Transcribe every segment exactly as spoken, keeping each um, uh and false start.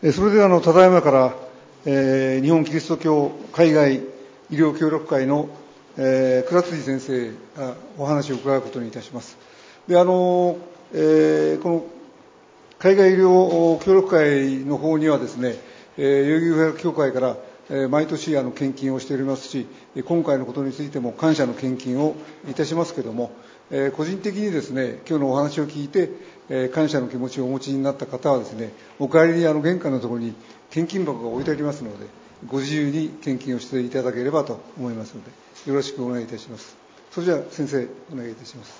それではあのただいまから、えー、日本キリスト教海外医療協力会の、えー、倉辻先生がお話を伺うことにいたします。であの、えー、この海外医療協力会の方にはですね、えー、代々木医学協会から、えー、毎年あの献金をしておりますし、今回のことについても感謝の献金をいたしますけれども、えー、個人的にですね、今日のお話を聞いて、えー、感謝の気持ちをお持ちになった方はですね、お帰りにあの玄関のところに献金箱が置いてありますので、ご自由に献金をしていただければと思いますので、よろしくお願いいたします。それじゃあ先生、お願いいたします。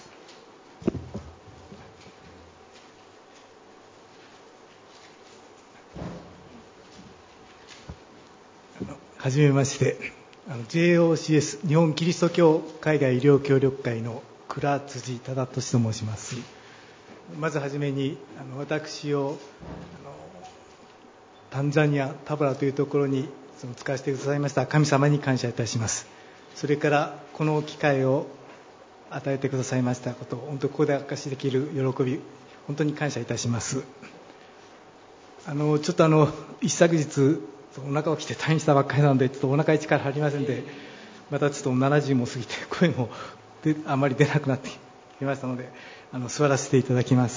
はじめまして、ジェイオーシーエス 日本キリスト教海外医療協力会の倉辻忠俊と申します。まずはじめにあの私をあのタンザニアタブラというところにその使わせてくださいました神様に感謝いたします。それからこの機会を与えてくださいましたことを本当ここで証しできる喜び、本当に感謝いたします。あのちょっとあの一昨日お腹をきて退院したばっかりなので、ちょっとお腹に力入りませんで、またちょっとななじゅうも過ぎて声もであまり出なくなってきましたので、あの座らせていただきます。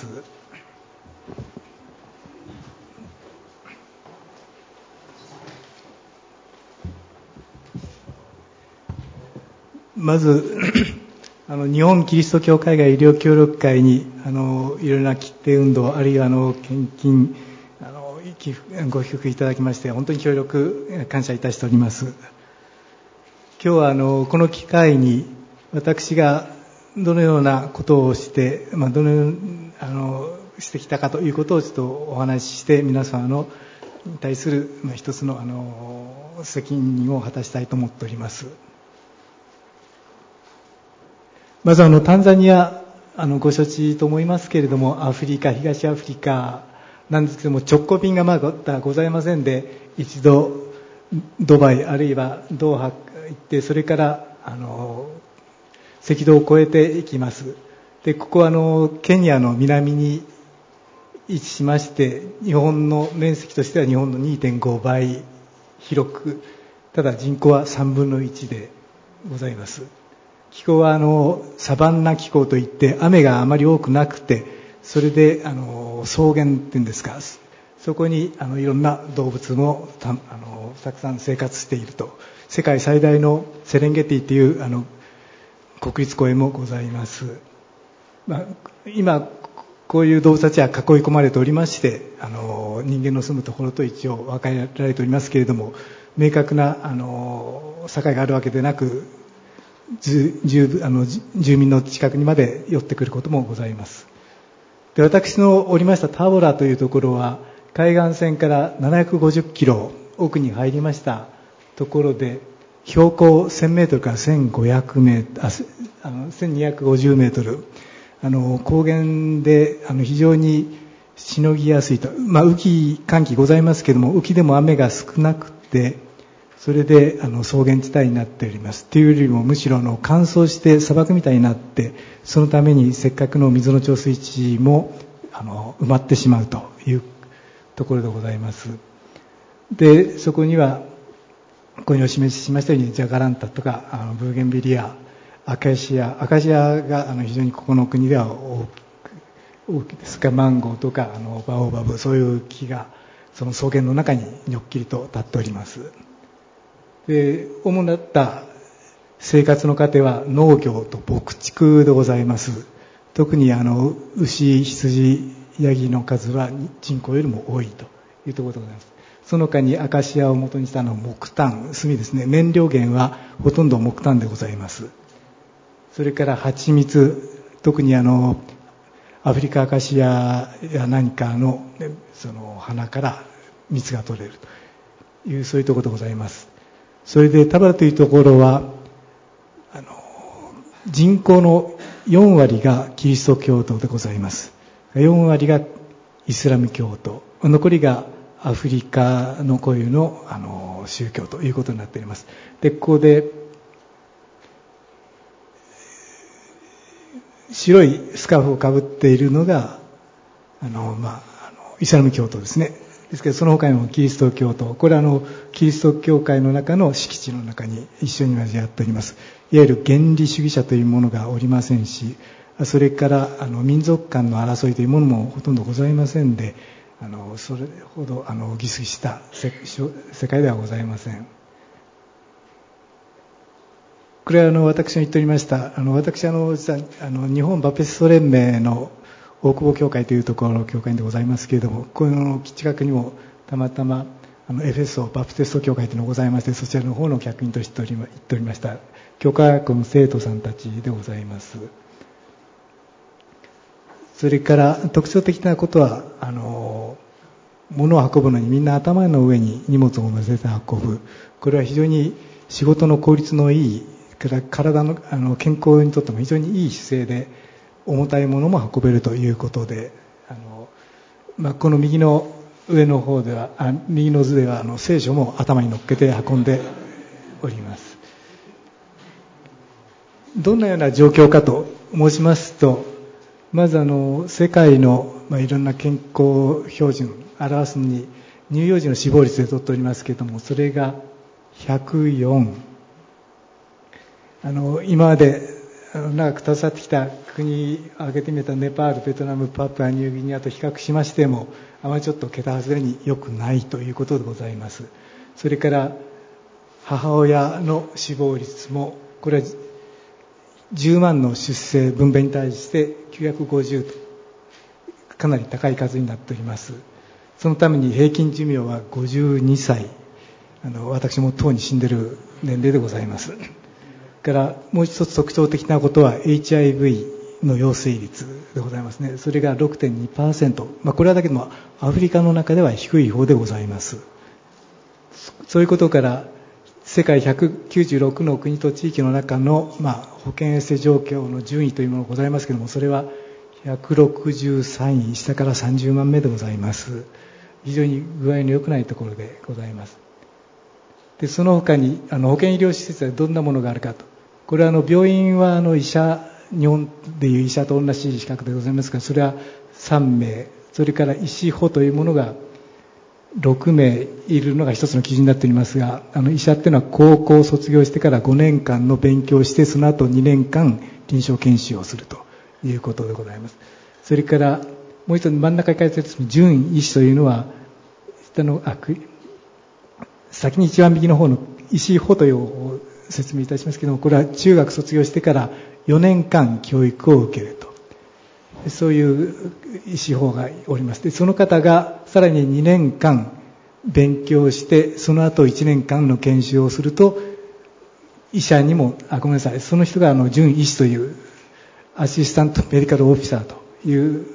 まずあの日本キリスト教海外医療協力会にあのいろいろな切手運動、あるいはあの献金、あの寄付ご寄付いただきまして本当に協力感謝いたしております。今日はあのこの機会に私がどのようなことをして、まあ、どのようにあのしてきたかということをちょっとお話しして皆様のに対する、まあ、一つのあの責任を果たしたいと思っております。まずあのタンザニアあのご承知と思いますけれども、アフリカ東アフリカなんですけども、直行便がまだございませんで、一度ドバイあるいはドーハ行って、それからあの赤道を越えていきます。でここはあのケニアの南に位置しまして、日本の面積としては日本の にてんご 倍広く、ただ人口はさんぶんのいちでございます。気候はあのサバンナ気候といって雨があまり多くなくて、それであの草原っていうんですか、そこにあのいろんな動物も た, あのたくさん生活していると。世界最大のセレンゲティというあの国立公園もございます。まあ、今こういう動物たちは囲い込まれておりまして、あの人間の住むところと一応分けられておりますけれども、明確なあの境があるわけでなく、住, あの住民の近くにまで寄ってくることもございます。で私のおりましたタボラというところは海岸線からななひゃくごじゅっキロ奥に入りましたところで、標高せんメートルからせんごひゃくメートル、ああのせんにひゃくごじゅうメートル、あの高原であの非常にしのぎやすいと、まあ、雨季寒季ございますけれども、雨季でも雨が少なくて、それであの草原地帯になっております。というよりもむしろあの乾燥して砂漠みたいになって、そのためにせっかくの水の貯水池もあの埋まってしまうというところでございます。でそこにはここにお示ししましたようにジャカランタとかあのブーゲンビリア、アカシアアカシアがあの非常にここの国では大きいですが、マンゴーとかあのバオバブ、そういう木がその草原の中ににょっきりと立っております。で主だった生活の糧は農業と牧畜でございます。特にあの牛、羊、ヤギの数は人口よりも多いというところでございます。その他にアカシアを元にしたのは木炭、炭ですね。燃料源はほとんど木炭でございます。それから蜂蜜、特にあのアフリカアカシアや何かのその花から蜜が取れるという、そういうところでございます。それでタバラというところはあの人口のよんわりがキリスト教徒でございます。よんわりがイスラム教徒、残りがアフリカの固有 の, あの宗教ということになっております。でここで白いスカーフをかぶっているのがあの、まあ、あのイスラム教徒ですね。 ですけど、その他にもキリスト教徒、これはあのキリスト教会の中の敷地の中に一緒に交わっております。いわゆる原理主義者というものがおりませんし、それからあの民族間の争いというものもほとんどございませんで、あのそれほどあのぎすぎした世界ではございません。これはあの私の言っておりましたあの私あの実はあの日本バプテスト連盟の大久保教会というところの教会でございますけれども、この近くにもたまたまあのエフェソバプテスト教会というのがございまして、そちらの方の客員として行っておりました教会学校の生徒さんたちでございます。それから特徴的なことはあの物を運ぶのにみんな頭の上に荷物を乗せて運ぶ、これは非常に仕事の効率のいい、体の、あの健康にとっても非常にいい姿勢で重たいものも運べるということで、あの、まあ、この右の上の方ではあ右の図ではあの聖書も頭に乗っけて運んでおります。どんなような状況かと申しますと、まずあの世界の、まあ、いろんな健康標準を表すのに乳幼児の死亡率で取っておりますけれども、それがひゃくよん、あの今まで長く携わってきた国を挙げてみたネパール、ベトナム、パプアニューギニアと比較しましてもあまりちょっと桁外れに良くないということでございます。それから母親の死亡率もこれはじゅうまんの出生分娩に対してきゅうひゃくごじゅうとかなり高い数になっております。そのために平均寿命はごじゅうにさい、あの私もとうに死んでいる年齢でございます。からもう一つ特徴的なことは エイチアイブイ の陽性率でございますね。それが ろくてんにパーセント、まあ、これはだけでもアフリカの中では低い方でございます。そういうことから世界ひゃくきゅうじゅうろくの国と地域の中の、まあ、保健衛生状況の順位というものがございますけれども、それはひゃくろくじゅうさんい、下からさんじゅうばんめでございます。非常に具合の良くないところでございます。でその他にあの保健医療施設はどんなものがあるかと、これはあの病院はあの医者、日本でいう医者と同じ資格でございますが、それはさんめい、それから医師補というものがろくめいいるのが一つの基準になっておりますが、あの医者っていうのは高校を卒業してからごねんかんの勉強をして、その後にねんかん臨床研修をするということでございます。それからもう一つ真ん中に書いてある準医師というのは、下のあ先に一番右の方の医師補というを説明いたしますけれども、これは中学卒業してからよねんかん教育を受けると、そういう医師法がおります。でその方がさらににねんかん勉強して、その後いちねんかんの研修をすると医者にもあごめんなさいその人があの準医師というアシスタントメディカルオフィサーという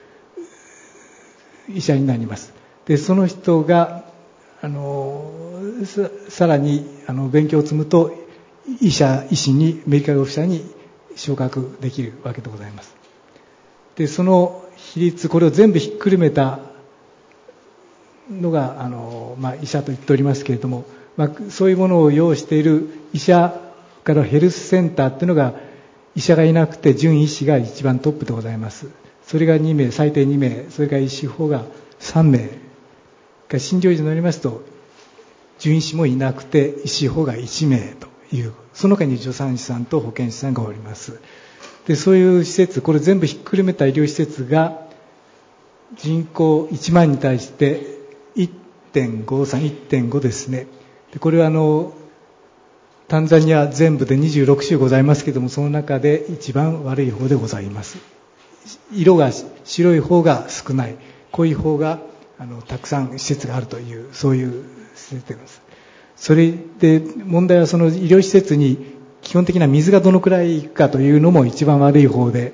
医者になります。でその人があの さ, さらにあの勉強を積むと医者医師にメディカルオフィサーに昇格できるわけでございます。でその比率、これを全部ひっくるめたのがあの、まあ、医者と言っておりますけれども、まあ、そういうものを要している医者からヘルスセンターっていうのが、医者がいなくて準医師が一番トップでございます。それがにめい、最低にめい、それから医師法がさんめいが、診療所になりますと準医師もいなくて医師法がいちめいという、その他に助産師さんと保健師さんがおります。でそういう施設、これ全部ひっくるめた医療施設が人口いちまんに対して いってんごさん、いってんご ですね。でこれはあのタンザニア全部でにじゅうろくしゅございますけれども、その中で一番悪い方でございます。色が白い方が少ない、濃い方があのたくさん施設があるという、そういう施設です。それで問題はその医療施設に基本的な水がどのくらいいくかというのも一番悪い方で、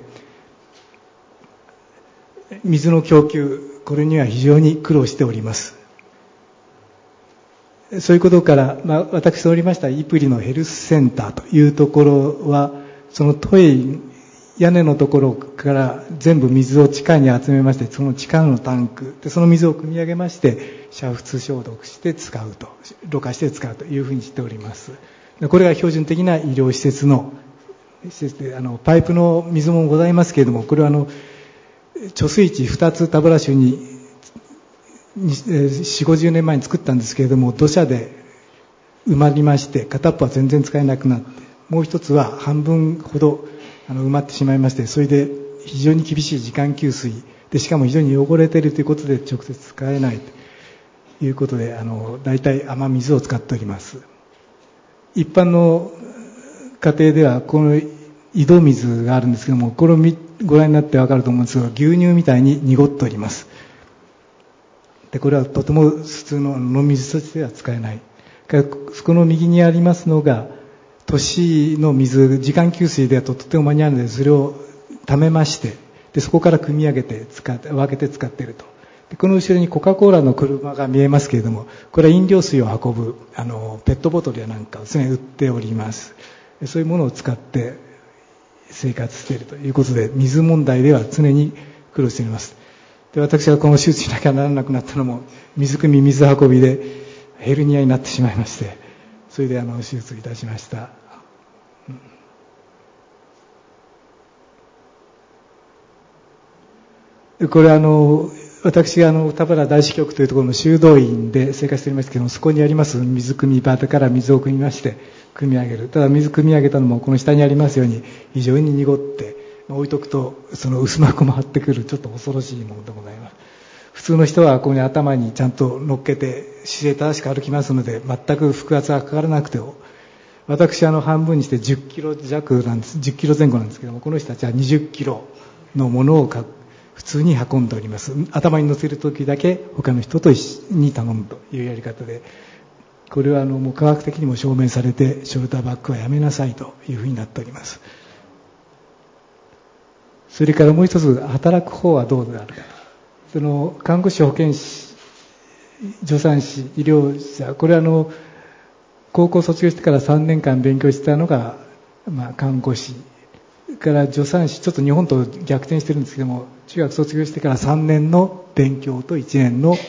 水の供給、これには非常に苦労しております。そういうことから、まあ、私のおりましたイプリのヘルスセンターというところは、そのトイ屋根のところから全部水を地下に集めまして、その地下のタンクでその水を汲み上げまして煮沸消毒して使うと、ろ過して使うというふうにしております。これが標準的な医療施設の施設で、あのパイプの水もございますけれども、これはあの貯水池ふたつ田原市によん、ごじゅうねんまえに作ったんですけれども、土砂で埋まりまして、片っぽは全然使えなくなって、もう一つは半分ほどあの埋まってしまいまして、それで非常に厳しい時間給水で、しかも非常に汚れているということで直接使えないということで、あの大体雨水を使っております。一般の家庭ではこの井戸水があるんですけども、これをご覧になって分かると思うんですが、牛乳みたいに濁っております。でこれはとても普通の飲み水としては使えない。この右にありますのが都市の水、時間給水ではとても間に合うので、それを溜めまして、でそこから汲み上げて使って分けて使っていると。でこの後ろにコカ・コーラの車が見えますけれども、これは飲料水を運ぶあのペットボトルやなんかをですね売っております。そういうものを使って生活しているということで、水問題では常に苦労しています。で私がこの手術しなきゃならなくなったのも、水汲み水運びでヘルニアになってしまいまして、それであの手術いたしました。これはあの私があの田原大師局というところの修道院で生活しておりますけども、そこにあります水汲み場から水を汲みまして汲み上げる。ただ水汲み上げたのもこの下にありますように非常に濁って、置いとくとその薄膜も張ってくる、ちょっと恐ろしいものでございます。普通の人はここに頭にちゃんと乗っけて姿勢正しく歩きますので、全く腹圧がかからなくても、私はあの半分にしてじゅっキロ弱なんです、じゅっキロ前後なんですけども、この人たちはにじゅっキロのものを普通に運んでおります。頭に乗せるときだけ他の人と一緒に頼むというやり方で、これはあのもう科学的にも証明されて、ショルダーバッグはやめなさいというふうになっております。それからもう一つ、働く方はどうであるか。その看護師、保健師、助産師、医療者、これはあの高校卒業してからさんねんかん勉強したのが、まあ、看護師から助産師、ちょっと日本と逆転してるんですけども、中学卒業してからさんねんの勉強といちねんの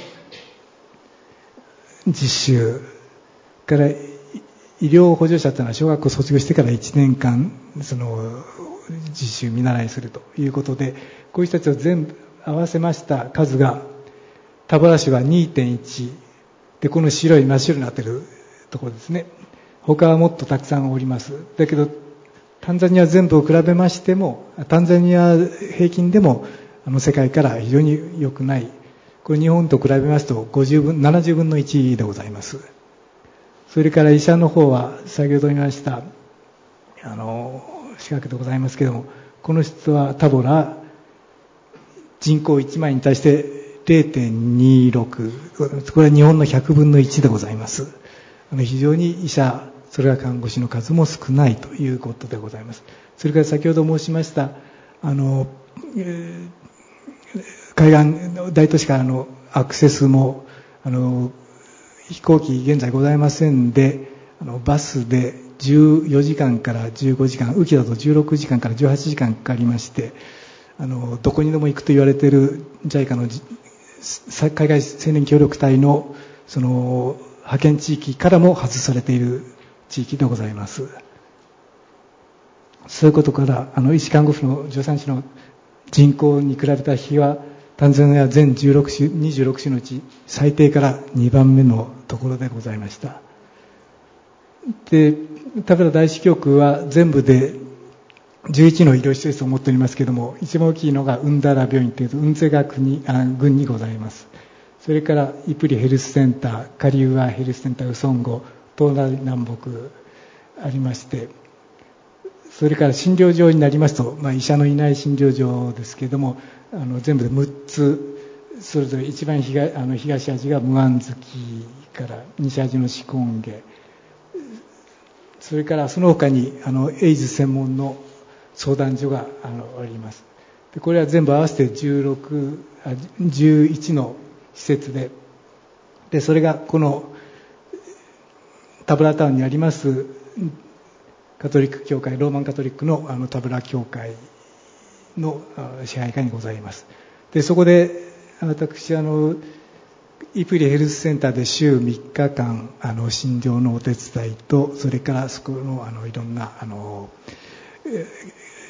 実習から医療補助者というのは小学校卒業してからいちねんかんその実習見習いするということで、こういう人たちを全部合わせました数が、田原市は にてんいち で、この白い真っ白になっているところですね。他はもっとたくさんおります。だけどタンザニア全部を比べましても、タンザニア平均でもあの世界から非常に良くない。これ日本と比べますとごじゅうぶん、ななじゅうぶんのいちでございます。それから医者の方は先ほど言いましたあの資格でございますけれども、この人はタボラ人口いちまんに対して れいてんにろく、これは日本のひゃくぶんのいちでございます。あの非常に医者、それから看護師の数も少ないということでございます。それから先ほど申しましたあの、えー、海岸大都市からのアクセスもあの飛行機現在ございませんで、あのバスでじゅうよじかんからじゅうごじかん、雨季だとじゅうろくじかんからじゅうはちじかんかかりまして、あのどこにでも行くと言われている ジャイカ の海外青年協力隊のその派遣地域からも外されている地域でございます。そういうことから、あの医師看護婦の助産師の人口に比べた比は、タンザニア全じゅうろくしゅ、にじゅうろくしゅのうち最低からにばんめのところでございました。で、田原大師局は全部でじゅういちの医療施設を持っておりますけれども、一番大きいのがウンダラ病院というウンゼガ国あ郡にございます。それからイプリヘルスセンター、カリウアヘルスセンターウソンゴ、東南南北ありまして、それから診療所になりますと、まあ、医者のいない診療所ですけれども、あの全部でむっつ、それぞれ一番 東, あの東アジがムアンズキから西アジのシコンゲ、それからその他にあのエイズ専門の相談所があのあります。でこれは全部合わせてじゅうろくあじゅういちの施設で、でそれがこのタブラタウンにありますカトリック教会、ローマンカトリック の, あのタブラ教会の支配下にございます。でそこで私あのイプリヘルスセンターで週みっかかんあの診療のお手伝いと、それからそこのあのいろんなあの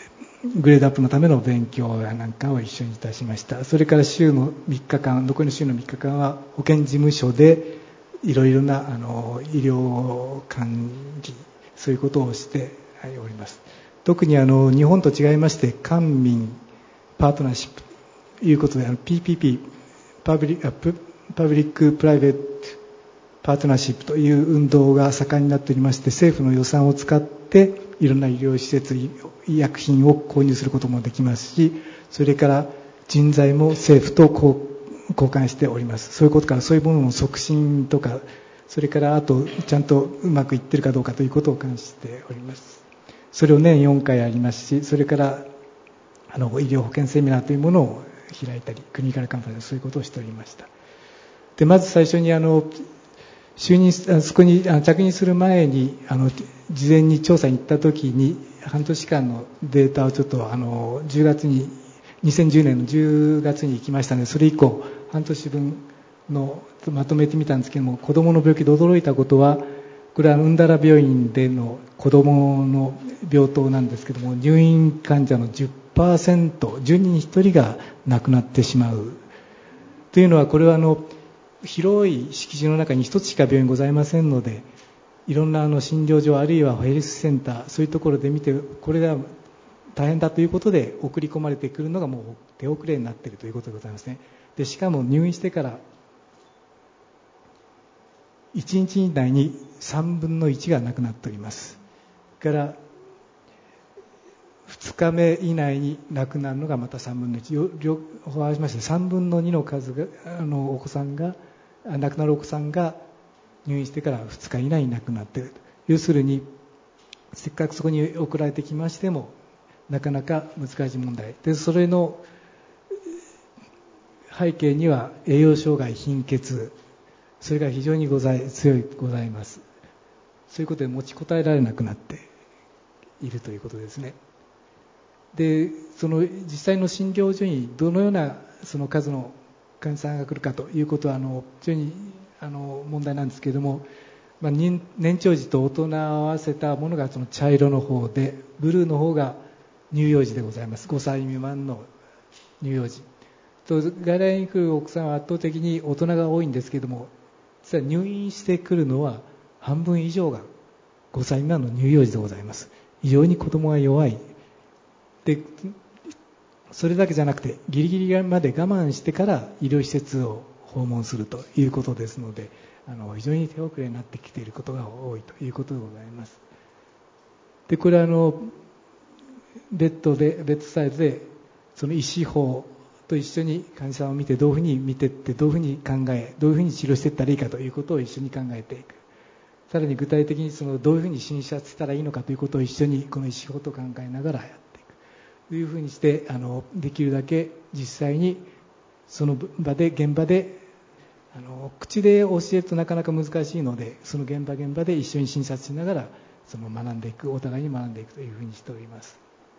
グレードアップのための勉強やなんかを一緒にいたしました。それから週のみっかかん、残りの週のみっかかんは保健事務所でいろいろなあの医療管理、そういうことをしております。特にあの日本と違いまして、官民パートナーシップということで、あの ピーピーピー パブリパブリックプライベートパートナーシップという運動が盛んになっておりまして、政府の予算を使っていろんな医療施設、医薬品を購入することもできますし、それから人材も政府と交換しております。そういうことから、そういうものの促進とか、それからあとちゃんとうまくいってるかどうかということを関しております。それを年よんかいありますし、それからあの医療保険セミナーというものを開いたり、国からカンファレンス、そういうことをしておりました。でまず最初にあの就任、そこに着任する前にあの事前に調査に行った時に、半年間のデータをちょっとあのじゅうがつににせんじゅうねんのじゅうがつに行きましたので、それ以降半年分のまとめてみたんですけども、子どもの病気で驚いたことは、これはウンダラ病院での子どもの病棟なんですけども、入院患者の じゅっパーセント、じゅうにんにひとりが亡くなってしまうというのは、これはあの広い敷地の中に一つしか病院ございませんので、いろんなあの診療所あるいはヘルスセンター、そういうところで見て、これが大変だということで送り込まれてくるのがもう手遅れになっているということでございますね。でしかも入院してからいちにち以内にさんぶんのいちが亡くなっております。からふつかめ以内に亡くなるのがまたさんぶんのいち、両方合わせましてさんぶんのにの数があのお子さんが亡くなるお子さんが入院してからふつか以内に亡くなっていると。要するにせっかくそこに送られてきましてもなかなか難しい問題で、それの背景には栄養障害、貧血、それが非常にござい強いございます。そういうことで持ちこたえられなくなっているということですね。でその実際の診療所にどのようなその数の患者さんが来るかということはあの非常にあの問題なんですけれども、まあ、年長児と大人を合わせたものがその茶色の方で、ブルーの方が乳幼児でございます。ごさい未満の乳幼児と、外来に来る奥さんは圧倒的に大人が多いんですけれども、実は入院してくるのは半分以上がごさい未満の乳幼児でございます。非常に子供が弱い。でそれだけじゃなくて、ギリギリまで我慢してから医療施設を訪問するということですので、あの非常に手遅れになってきていることが多いということでございます。でこれはあのベッドでベッドサイドでその医師法と一緒に患者さんを見て、どういうふうに見ていって、どういうふうに考え、どういうふうに治療していったらいいかということを一緒に考えていく。さらに具体的にそのどういうふうに診察したらいいのかということを一緒にこの医師法と考えながらやっていくというふうにして、あのできるだけ実際にその場で現場であの口で教えるとなかなか難しいので、その現場現場で一緒に診察しながらその学んでいく、お互いに学んでいくというふうにしております。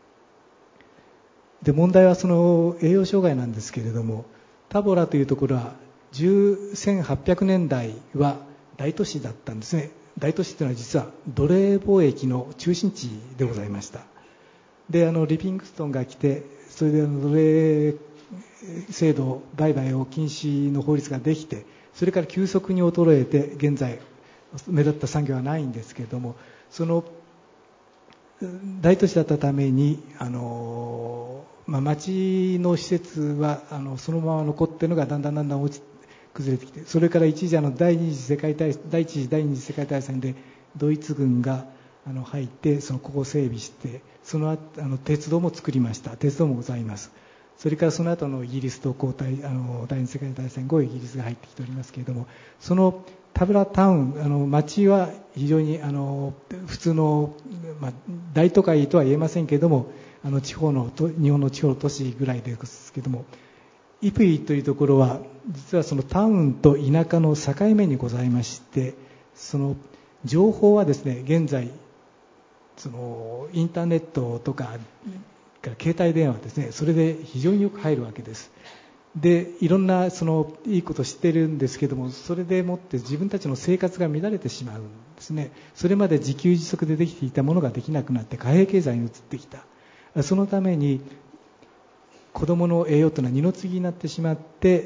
で問題はその栄養障害なんですけれども、タボラというところはせんはっぴゃくねんだいは大都市だったんですね。大都市というのは実は奴隷貿易の中心地でございました。であのリビングストンが来て、それであの奴隷制度売買を禁止の法律ができて、それから急速に衰えて現在目立った産業はないんですけれども、その大都市だったためにあの、まあ、町の施設はあのそのまま残っているのがだんだんだんだん落ち崩れてきて、それから一時あの第二次世界大第一次第二次世界大戦でドイツ軍があの入ってそのここを整備して、そのあの鉄道も作りました。鉄道もございます。それからその後のイギリスと交代、あの第二次世界大戦後イギリスが入ってきておりますけれども、そのタブラタウン、あの町は非常にあの普通の、まあ、大都会とは言えませんけれども、あの地方の日本の地方の都市ぐらいですけれども、イプイというところは実はそのタウンと田舎の境目にございまして、その情報はですね、現在そのインターネットとか携帯電話ですね、それで非常によく入るわけです。でいろんなそのいいことを知っているんですけども、それでもって自分たちの生活が乱れてしまうんですね。それまで自給自足でできていたものができなくなって貨幣経済に移ってきた。 そのために子どもの栄養というのは二の次になってしまって、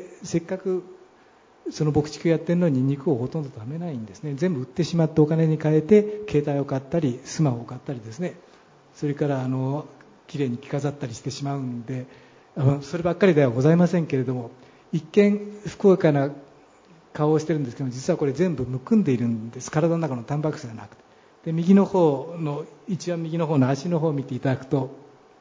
せっかくその牧畜やってるのに肉をほとんど食べないんですね。全部売ってしまってお金に変えて携帯を買ったりスマホを買ったりですね、それからあのきれいに着飾ったりしてしまうんで、そればっかりではございませんけれども、一見ふくよかな顔をしてるんですけど、実はこれ全部むくんでいるんです。体の中のタンパク質がなくて。で、右の方の一番右の方の足の方を見ていただくと、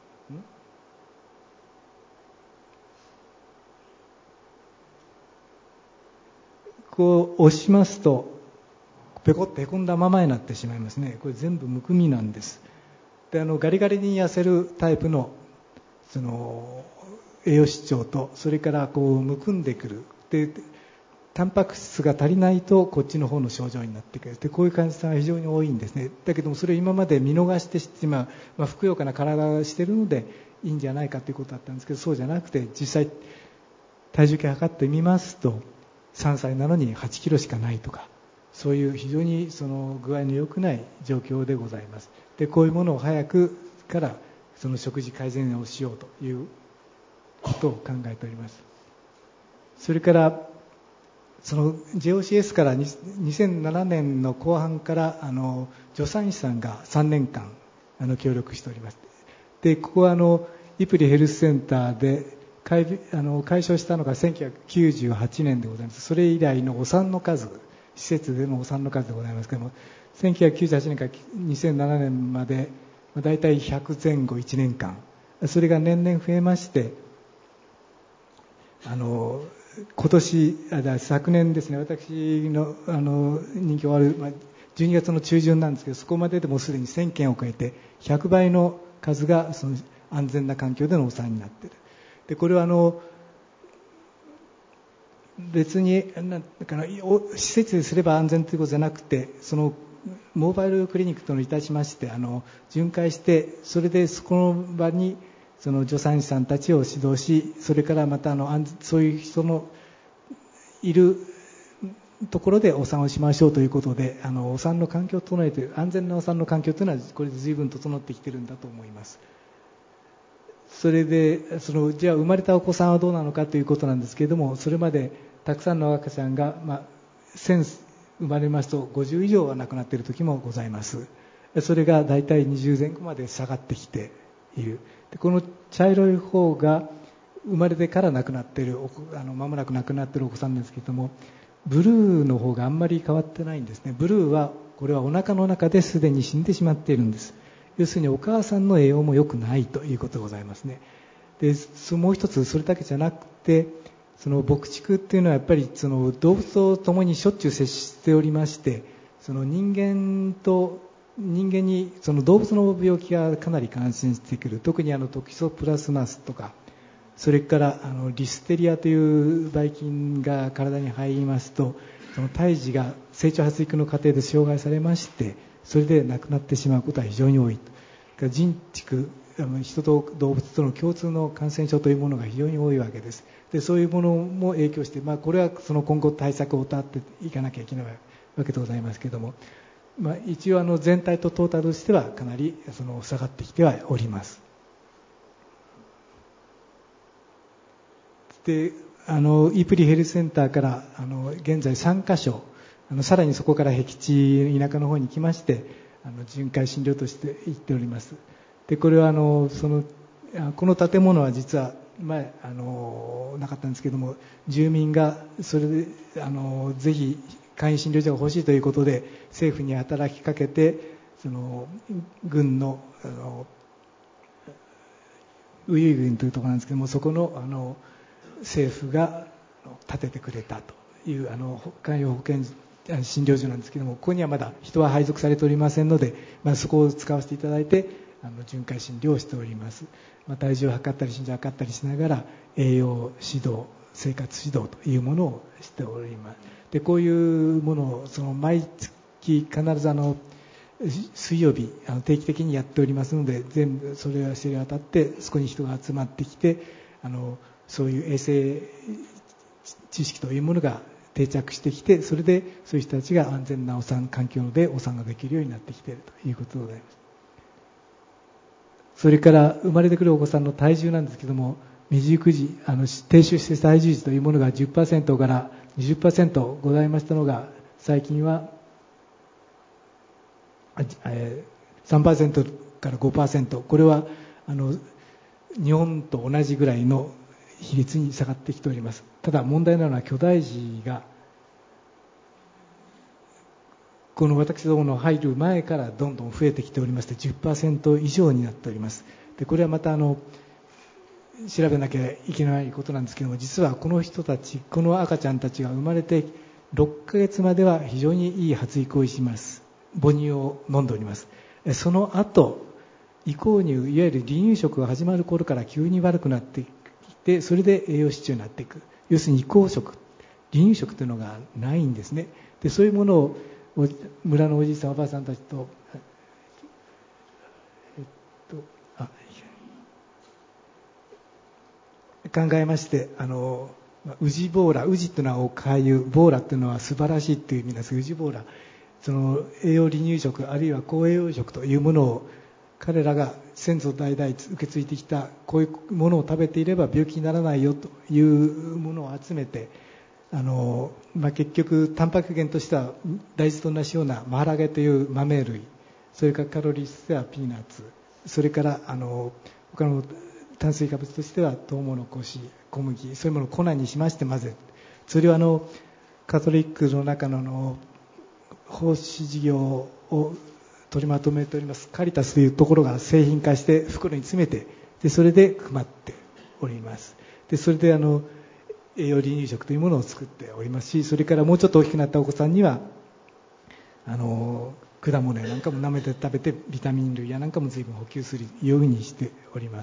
こう押しますとペコッとへこんだままになってしまいますね。これ全部むくみなんです。で、あのガリガリに痩せるタイプのその栄養失調と、それからこうむくんでくるで、タンパク質が足りないとこっちの方の症状になってくる。で、こういう患者さんが非常に多いんですね。だけどもそれを今まで見逃してしまう、まあ、ふくよかな体をしているのでいいんじゃないかということだったんですけど、そうじゃなくて実際体重計測ってみますとさんさいなのにはちキロしかないとか、そういう非常にその具合の良くない状況でございます。で、こういうものを早くからその食事改善をしようということを考えております。それからその ジェイオーシーエス からにせんななねんの後半からあの助産師さんがさんねんかんあの協力しております。で、ここはあのイプリヘルスセンターで開あの開所したのがせんきゅうひゃくきゅうじゅうはちねんでございます。それ以来のお産の数、施設でのお産の数でございますけれども、せんきゅうひゃくきゅうじゅうはちねんからにせんななねんまでだいたいひゃくぜん後いちねんかん、それが年々増えまして、あの今年あ昨年ですね、私のあの任期終わる、まあ、じゅうにがつの中旬なんですけど、そこまででもすでにせんけんを超えてひゃくばいの数がその安全な環境でのお産になっている。で、これはあの別になんか施設ですれば安全ということじゃなくて、そのモバイルクリニックとのいたしましてあの巡回して、それでそこの場にその助産師さんたちを指導し、それからまたあのそういう人のいるところでお産をしましょうということで、あのお産の環境を整えている、安全なお産の環境というのはこれで随分整ってきているんだと思います。それでそのじゃあ生まれたお子さんはどうなのかということなんですけれども、それまでたくさんの赤ちゃんが、まあ、せん生まれますとごじゅう以上は亡くなっている時もございます。それがだいたいにじゅうぜん後まで下がってきている。で、この茶色い方が生まれてから亡くなっている、あの間もなく亡くなっているお子さんですけれども、ブルーの方があんまり変わってないんですね。ブルーはこれはお腹の中ですでに死んでしまっているんです。要するにお母さんの栄養も良くないということでございますね。で、もう一つそれだけじゃなくて、その牧畜っていうのはやっぱりその動物と共にしょっちゅう接しておりまして、その人間と人間にその動物の病気がかなり感染してくる。特にあのトキソプラスマスとか、それからあのリステリアというばい菌が体に入りますと、その胎児が成長発育の過程で障害されまして、それで亡くなってしまうことは非常に多い。人畜、人と動物との共通の感染症というものが非常に多いわけです。で、そういうものも影響して、まあ、これはその今後対策を謳っていかなきゃいけないわけでございますけれども、まあ、一応あの全体とトータルとしてはかなりその下がってきてはおります。で、あのイプリヘルスセンターからあの現在さんカ所、あのさらにそこから僻地田舎の方に来まして、あの巡回診療として行っております。で、これはあのそのこの建物は実は前あのなかったんですけども、住民がそれであのぜひ簡易診療所が欲しいということで政府に働きかけて、その軍のあのウユイ郡というところなんですけども、そこのあの政府が建ててくれたというあの簡易保健診療所なんですけども、ここにはまだ人は配属されておりませんので、まあ、そこを使わせていただいてあの巡回診療をしております。まあ、体重を測ったり身長を測ったりしながら栄養指導、生活指導というものをしております。で、こういうものをその毎月必ずあの水曜日あの定期的にやっておりますので、全部それを知り渡ってそこに人が集まってきて、あのそういう衛生知識というものが定着してきて、それでそういう人たちが安全なお産環境でお産ができるようになってきているということでございます。 それから生まれてくるお子さんの体重なんですけども、未熟児、あの低出生体重児というものが じゅっパーセント から にじゅっパーセント ございましたのが、最近は、えー、さんパーセント から ごパーセント、これはあの日本と同じぐらいの比率に下がってきております。ただ問題なのは、巨大児がこの私どもの入る前からどんどん増えてきておりまして、 じゅっパーセント 以上になっております。でこれはまたあの調べなきゃいけないことなんですけども、実はこの人たち、この赤ちゃんたちが生まれてろっかげつまでは非常にいい発育をします。母乳を飲んでおります。その後、移行乳、いわゆる離乳食が始まる頃から急に悪くなってきて、それで栄養失調になっていく。要するに移行食、離乳食というのがないんですね。でそういうものを村のおじいさんおばあさんたちと、えっと、あ考えまして、あの宇治ボーラ、宇治というのはおかゆ、ボーラというのは素晴らしいという意味です。宇治ボーラ、その栄養離乳食、あるいは高栄養食というものを彼らが先祖代々受け継いできた、こういうものを食べていれば病気にならないよというものを集めて、あの、まあ、結局タンパク源としては大豆と同じようなマハラゲという豆類、それからカロリーとしてはピーナッツ、それからあの他の炭水化物としてはトウモロコシ、小麦、そういうものを粉にしまして混ぜ、それをあのカトリックの中のの奉仕事業を取りまとめておりますカリタスというところが製品化して袋に詰めて、でそれで配っております。でそれであの栄養離乳食というものを作っておりますし、それからもうちょっと大きくなったお子さんにはあの果物やなんかも舐めて食べて、ビタミン類やなんかも随分補給するようにしております。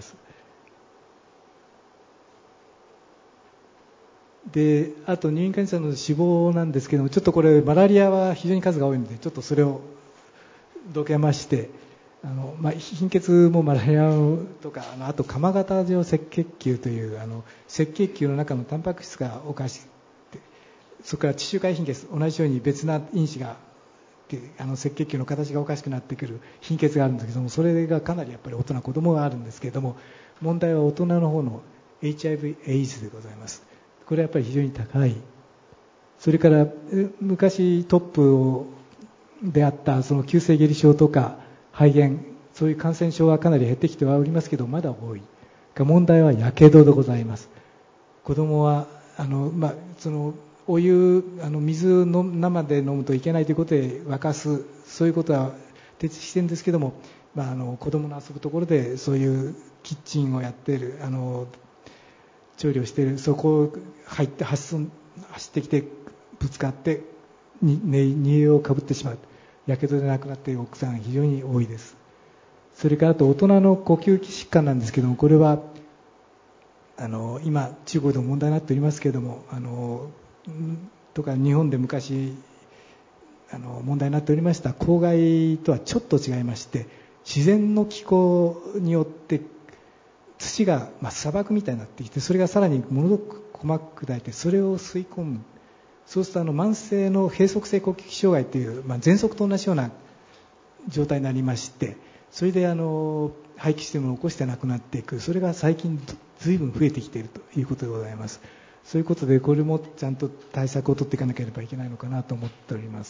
であと入院患者の死亡なんですけども、ちょっとこれマラリアは非常に数が多いので、ちょっとそれをどけまして、あの、まあ、貧血もマラリアとか、あのあと鎌形状赤血球というあの赤血球の中のタンパク質がおかしくて、それから地中海貧血、同じように別な因子があの赤血球の形がおかしくなってくる貧血があるんですけども、それがかなりやっぱり大人子供があるんですけれども、問題は大人の方の エイチアイブイ エイズでございます。これはやっぱり非常に高い。それから昔トップをであったその急性下痢症とか肺炎、そういう感染症はかなり減ってきてはおりますけど、まだ多い。問題はやけどでございます。子供はあの、まあ、そのお湯、あの水の生で飲むといけないということで沸かす、そういうことは徹底してるんですけども、まあ、あの子供の遊ぶところでそういうキッチンをやっている、あの調理をしている、そこを入って走ってきてぶつかってに煮えをかぶってしまう、やけどで亡くなっている奥さん非常に多いです。それからあと大人の呼吸器疾患なんですけども、これはあの今中国でも問題になっておりますけれども、あのとか日本で昔あの問題になっておりました公害とはちょっと違いまして、自然の気候によって土が、まあ、砂漠みたいになってきて、それがさらにものすごく細く砕いてそれを吸い込む。そうするとあの慢性の閉塞性呼吸器障害という、まあ、喘息と同じような状態になりまして、それであの肺気システムを起こして亡くなっていく、それが最近ずいぶん増えてきているということでございます。そういうことでこれもちゃんと対策を取っていかなければいけないのかなと思っております。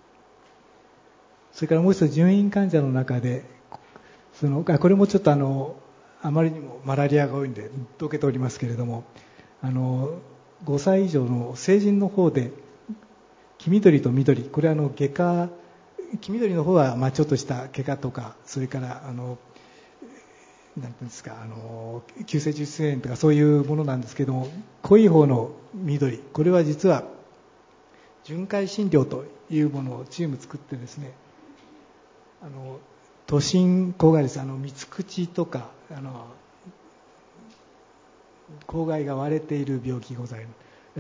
それからもう一つ、入院患者の中でそのこれもちょっとあのあまりにもマラリアが多いのでどけておりますけれども、あのごさい以上の成人の方で黄緑と緑、これはあの外科、黄緑の方はまあちょっとした怪我とか、それからあのなんていうんですか、あの急性樹質炎とかそういうものなんですけども、濃い方の緑、これは実は巡回診療というものをチーム作ってですね、あの都心郊外です、あの三つ口とかあの郊外が割れている病気がございます。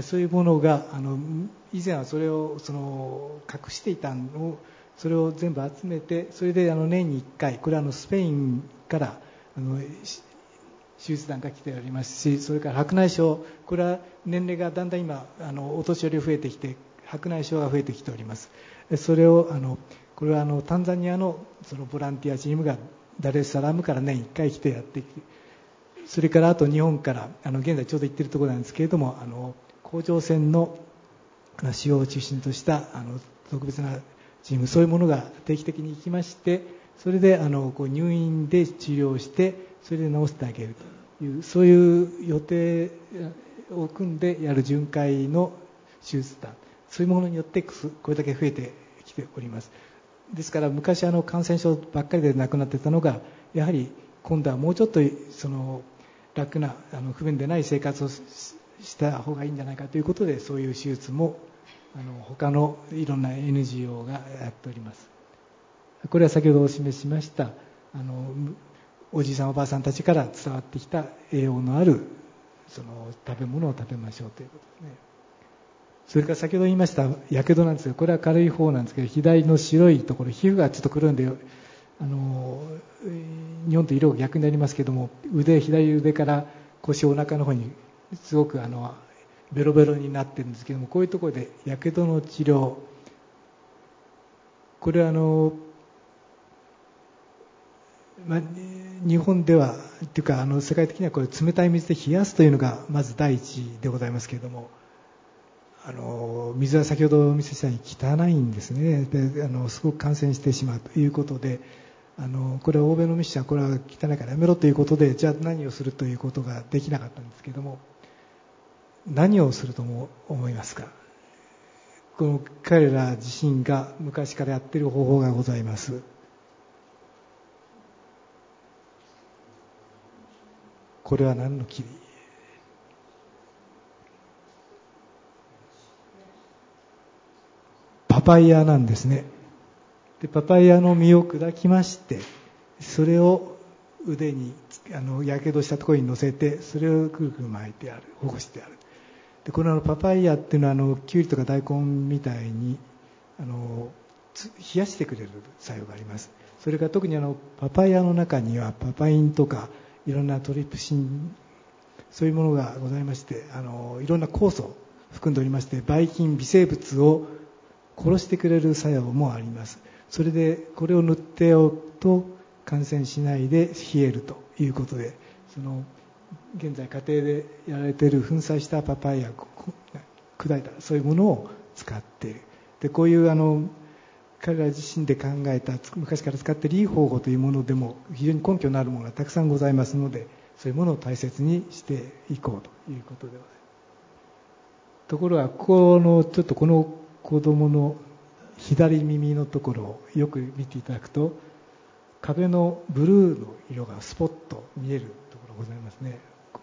そういうものがあの以前はそれをその隠していたのを、それを全部集めて、それであの年にいっかい、これはあのスペインからあの手術団が来ておりますし、それから白内障、これは年齢がだんだん今あのお年寄り増えてきて白内障が増えてきております。それをあのこれはあのタンザニアのそのボランティアチームがダルエスサラームから年いっかい来てやってきて、それからあと日本からあの現在ちょうど行っているところなんですけれども、あの甲状腺の使用を中心としたあの特別なチーム、そういうものが定期的に行きまして、それであのこう入院で治療して、それで治してあげるという、そういう予定を組んでやる巡回の手術団、そういうものによってこれだけ増えてきております。ですから昔あの感染症ばっかりで亡くなってたのが、やはり今度はもうちょっとその楽なあの不便でない生活をした方がいいんじゃないかということで、そういう手術もあの他のいろんな エヌジーオー がやっております。これは先ほどお示ししましたあのおじいさんおばあさんたちから伝わってきた栄養のあるその食べ物を食べましょうということですね。それから先ほど言いましたやけどなんですが、これは軽い方なんですけど、左の白いところ、皮膚がちょっと黒いんで、あの日本と色が逆になりますけども、腕、左腕から腰、お腹の方にすごくあのベロベロになってるんですけども、こういうところでやけどの治療、これはあの、まあ、日本ではというかあの世界的にはこれ冷たい水で冷やすというのがまず第一でございますけれども、あの水は先ほどお見せしたように汚いんですね。であのすごく感染してしまうということで、あのこれは欧米のミッションはこれは汚いからやめろということで、じゃあ何をするということができなかったんですけれども、何をすると思いますか。この彼ら自身が昔からやっている方法がございます。これは何の木？パパイヤなんですね。でパパイヤの実を砕きまして、それを腕にあのやけどしたところに乗せて、それをくるくる巻いてある、保護してある。でこのパパイヤっていうのはあのキュウリとか大根みたいにあの冷やしてくれる作用があります。それから特にあのパパイヤの中にはパパインとかいろんなトリプシン、そういうものがございまして、あのいろんな酵素を含んでおりまして、ばい菌、微生物を殺してくれる作用もあります。それでこれを塗っておくと感染しないで冷えるということで、その現在家庭でやられている粉砕したパパイヤ、砕いたそういうものを使っている。でこういうあの彼ら自身で考えた昔から使っているいい方法というものでも非常に根拠のあるものがたくさんございますので、そういうものを大切にしていこうということではない。ところがこのちょっとこの子供の左耳のところをよく見ていただくと、壁のブルーの色がスポッと見えるところございますね。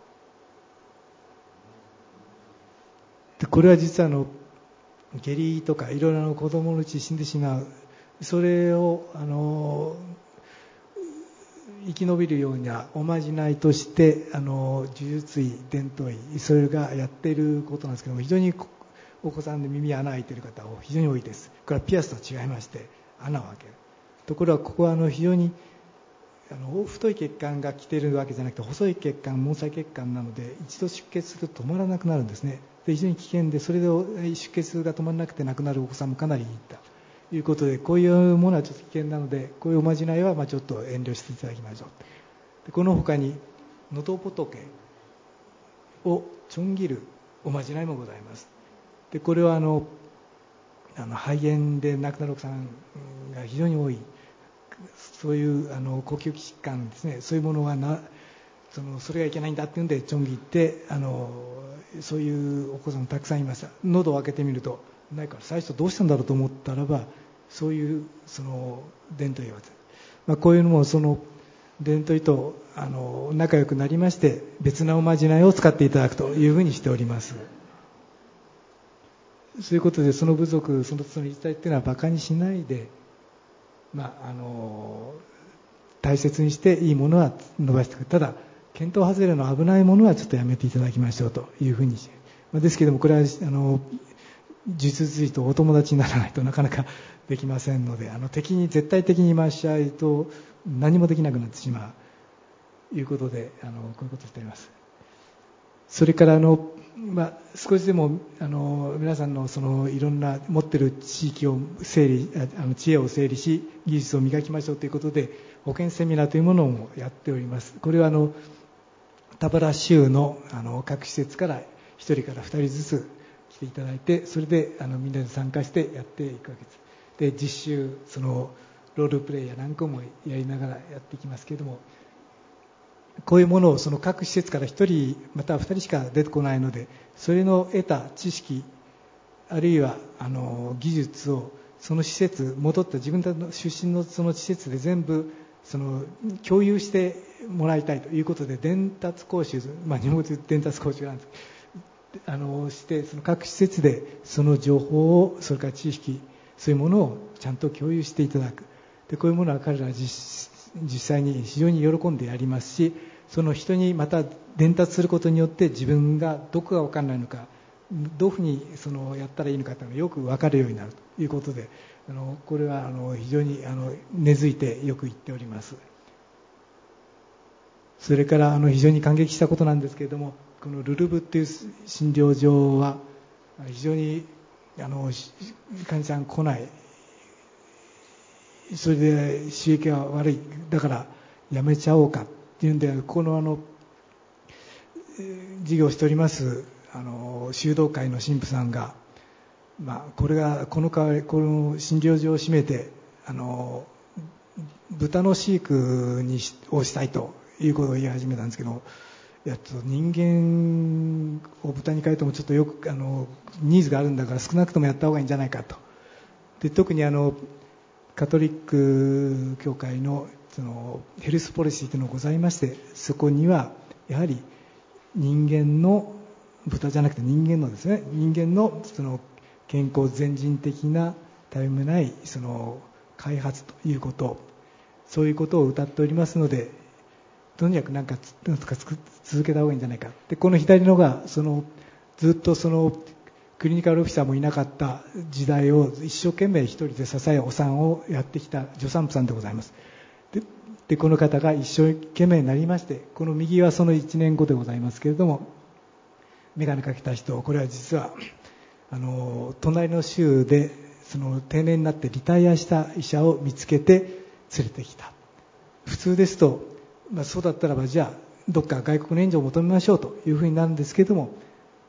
でこれは実はあの下痢とかいろいろな子供のうち死んでしまう、それをあの生き延びるようなおまじないとしてあの呪術医、伝統医、それがやっていることなんですけども、非常にお子さんで耳穴開いている方は非常に多いです。これはピアスとは違いまして穴を開ける。ところがここはあの非常にあの太い血管が来ているわけじゃなくて、細い血管、毛細血管なので一度出血すると止まらなくなるんですね。で非常に危険で、それで出血が止まらなくて亡くなるお子さんもかなりいたということで、こういうものはちょっと危険なので、こういうおまじないはまあちょっと遠慮していただきましょう。でこの他にのど仏をちょん切るおまじないもございます。でこれはあのあの肺炎で亡くなるお子さんが非常に多い、そういうあの呼吸器疾患ですね、そういうものがなそのそれがいけないんだっていうんでちょん切って、あのそういうお子さんもたくさんいました。喉を開けてみるとないから、最初どうしたんだろうと思ったらば、そういうその伝統医は、まあ、こういうのもその伝統医とあの仲良くなりまして、別なおまじないを使っていただくというふうにしております。そういうことで、その部族そのその自治体っていうのはバカにしないで、まあ、あの大切にしていいものは伸ばしていく。ただ見当外れの危ないものはちょっとやめていただきましょうというふうにして、まあ、ですけどもこれはあの呪術師とお友達にならないとなかなかできませんので、あの敵に絶対的に回し合いと何もできなくなってしまうということで、あのこういうことをしております。それからあのまあ、少しでもあの皆さんのそのいろんな持っている地域を整理あの知恵を整理し技術を磨きましょうということで保健セミナーというものをやっております。これはあの田原州 の, あの各施設からひとりからふたりずつ来ていただいて、それであのみんなで参加してやっていくわけです。で実習そのロールプレイや何個もやりながらやっていきますけれども、こういうものをその各施設からひとりまたはふたりしか出てこないので、それの得た知識あるいはあの技術をその施設戻った自分たちの出身のその施設で全部その共有してもらいたいということで伝達講習、まあ、日本語で伝達講習なんですあのしてその各施設でその情報をそれから知識そういうものをちゃんと共有していただく。でこういうものは彼らは 実, 実際に非常に喜んでやりますし、その人にまた伝達することによって自分がどこが分からないのかどういうふうにそのやったらいいのかというのがよく分かるようになるということで、あのこれはあの非常にあの根付いてよく言っております。それからあの非常に感激したことなんですけれども、このルルブっていう診療所は非常にあの患者さん来ない、それで収益が悪い、だからやめちゃおうかっていうんで、このあの事業をしておりますあの修道会の神父さんが、まあ、これがこの代わりこの診療所を閉めてあの豚の飼育にしをしたいということを言い始めたんですけど、いやちょっと人間を豚に変えてもちょっとよくあのニーズがあるんだから少なくともやった方がいいんじゃないかと。で特にあのカトリック教会 の, そのヘルスポリシーというのがございまして、そこにはやはり人間の豚じゃなくて人間のですね人間 の, その健康全人的なたゆめないその開発ということ、そういうことを謳っておりますので、とにかく何か続けた方がいいんじゃないか。でこの左のがそのずっとそのクリニカルオフィサーもいなかった時代を一生懸命一人で支えお産をやってきた助産婦さんでございます。 で, でこの方が一生懸命になりまして、この右はそのいちねんごでございますけれども、眼鏡かけた人、これは実はあの隣の州でその定年になってリタイアした医者を見つけて連れてきた。普通ですと、まあ、そうだったらばじゃあどっか外国の援助を求めましょうというふうになるんですけれども、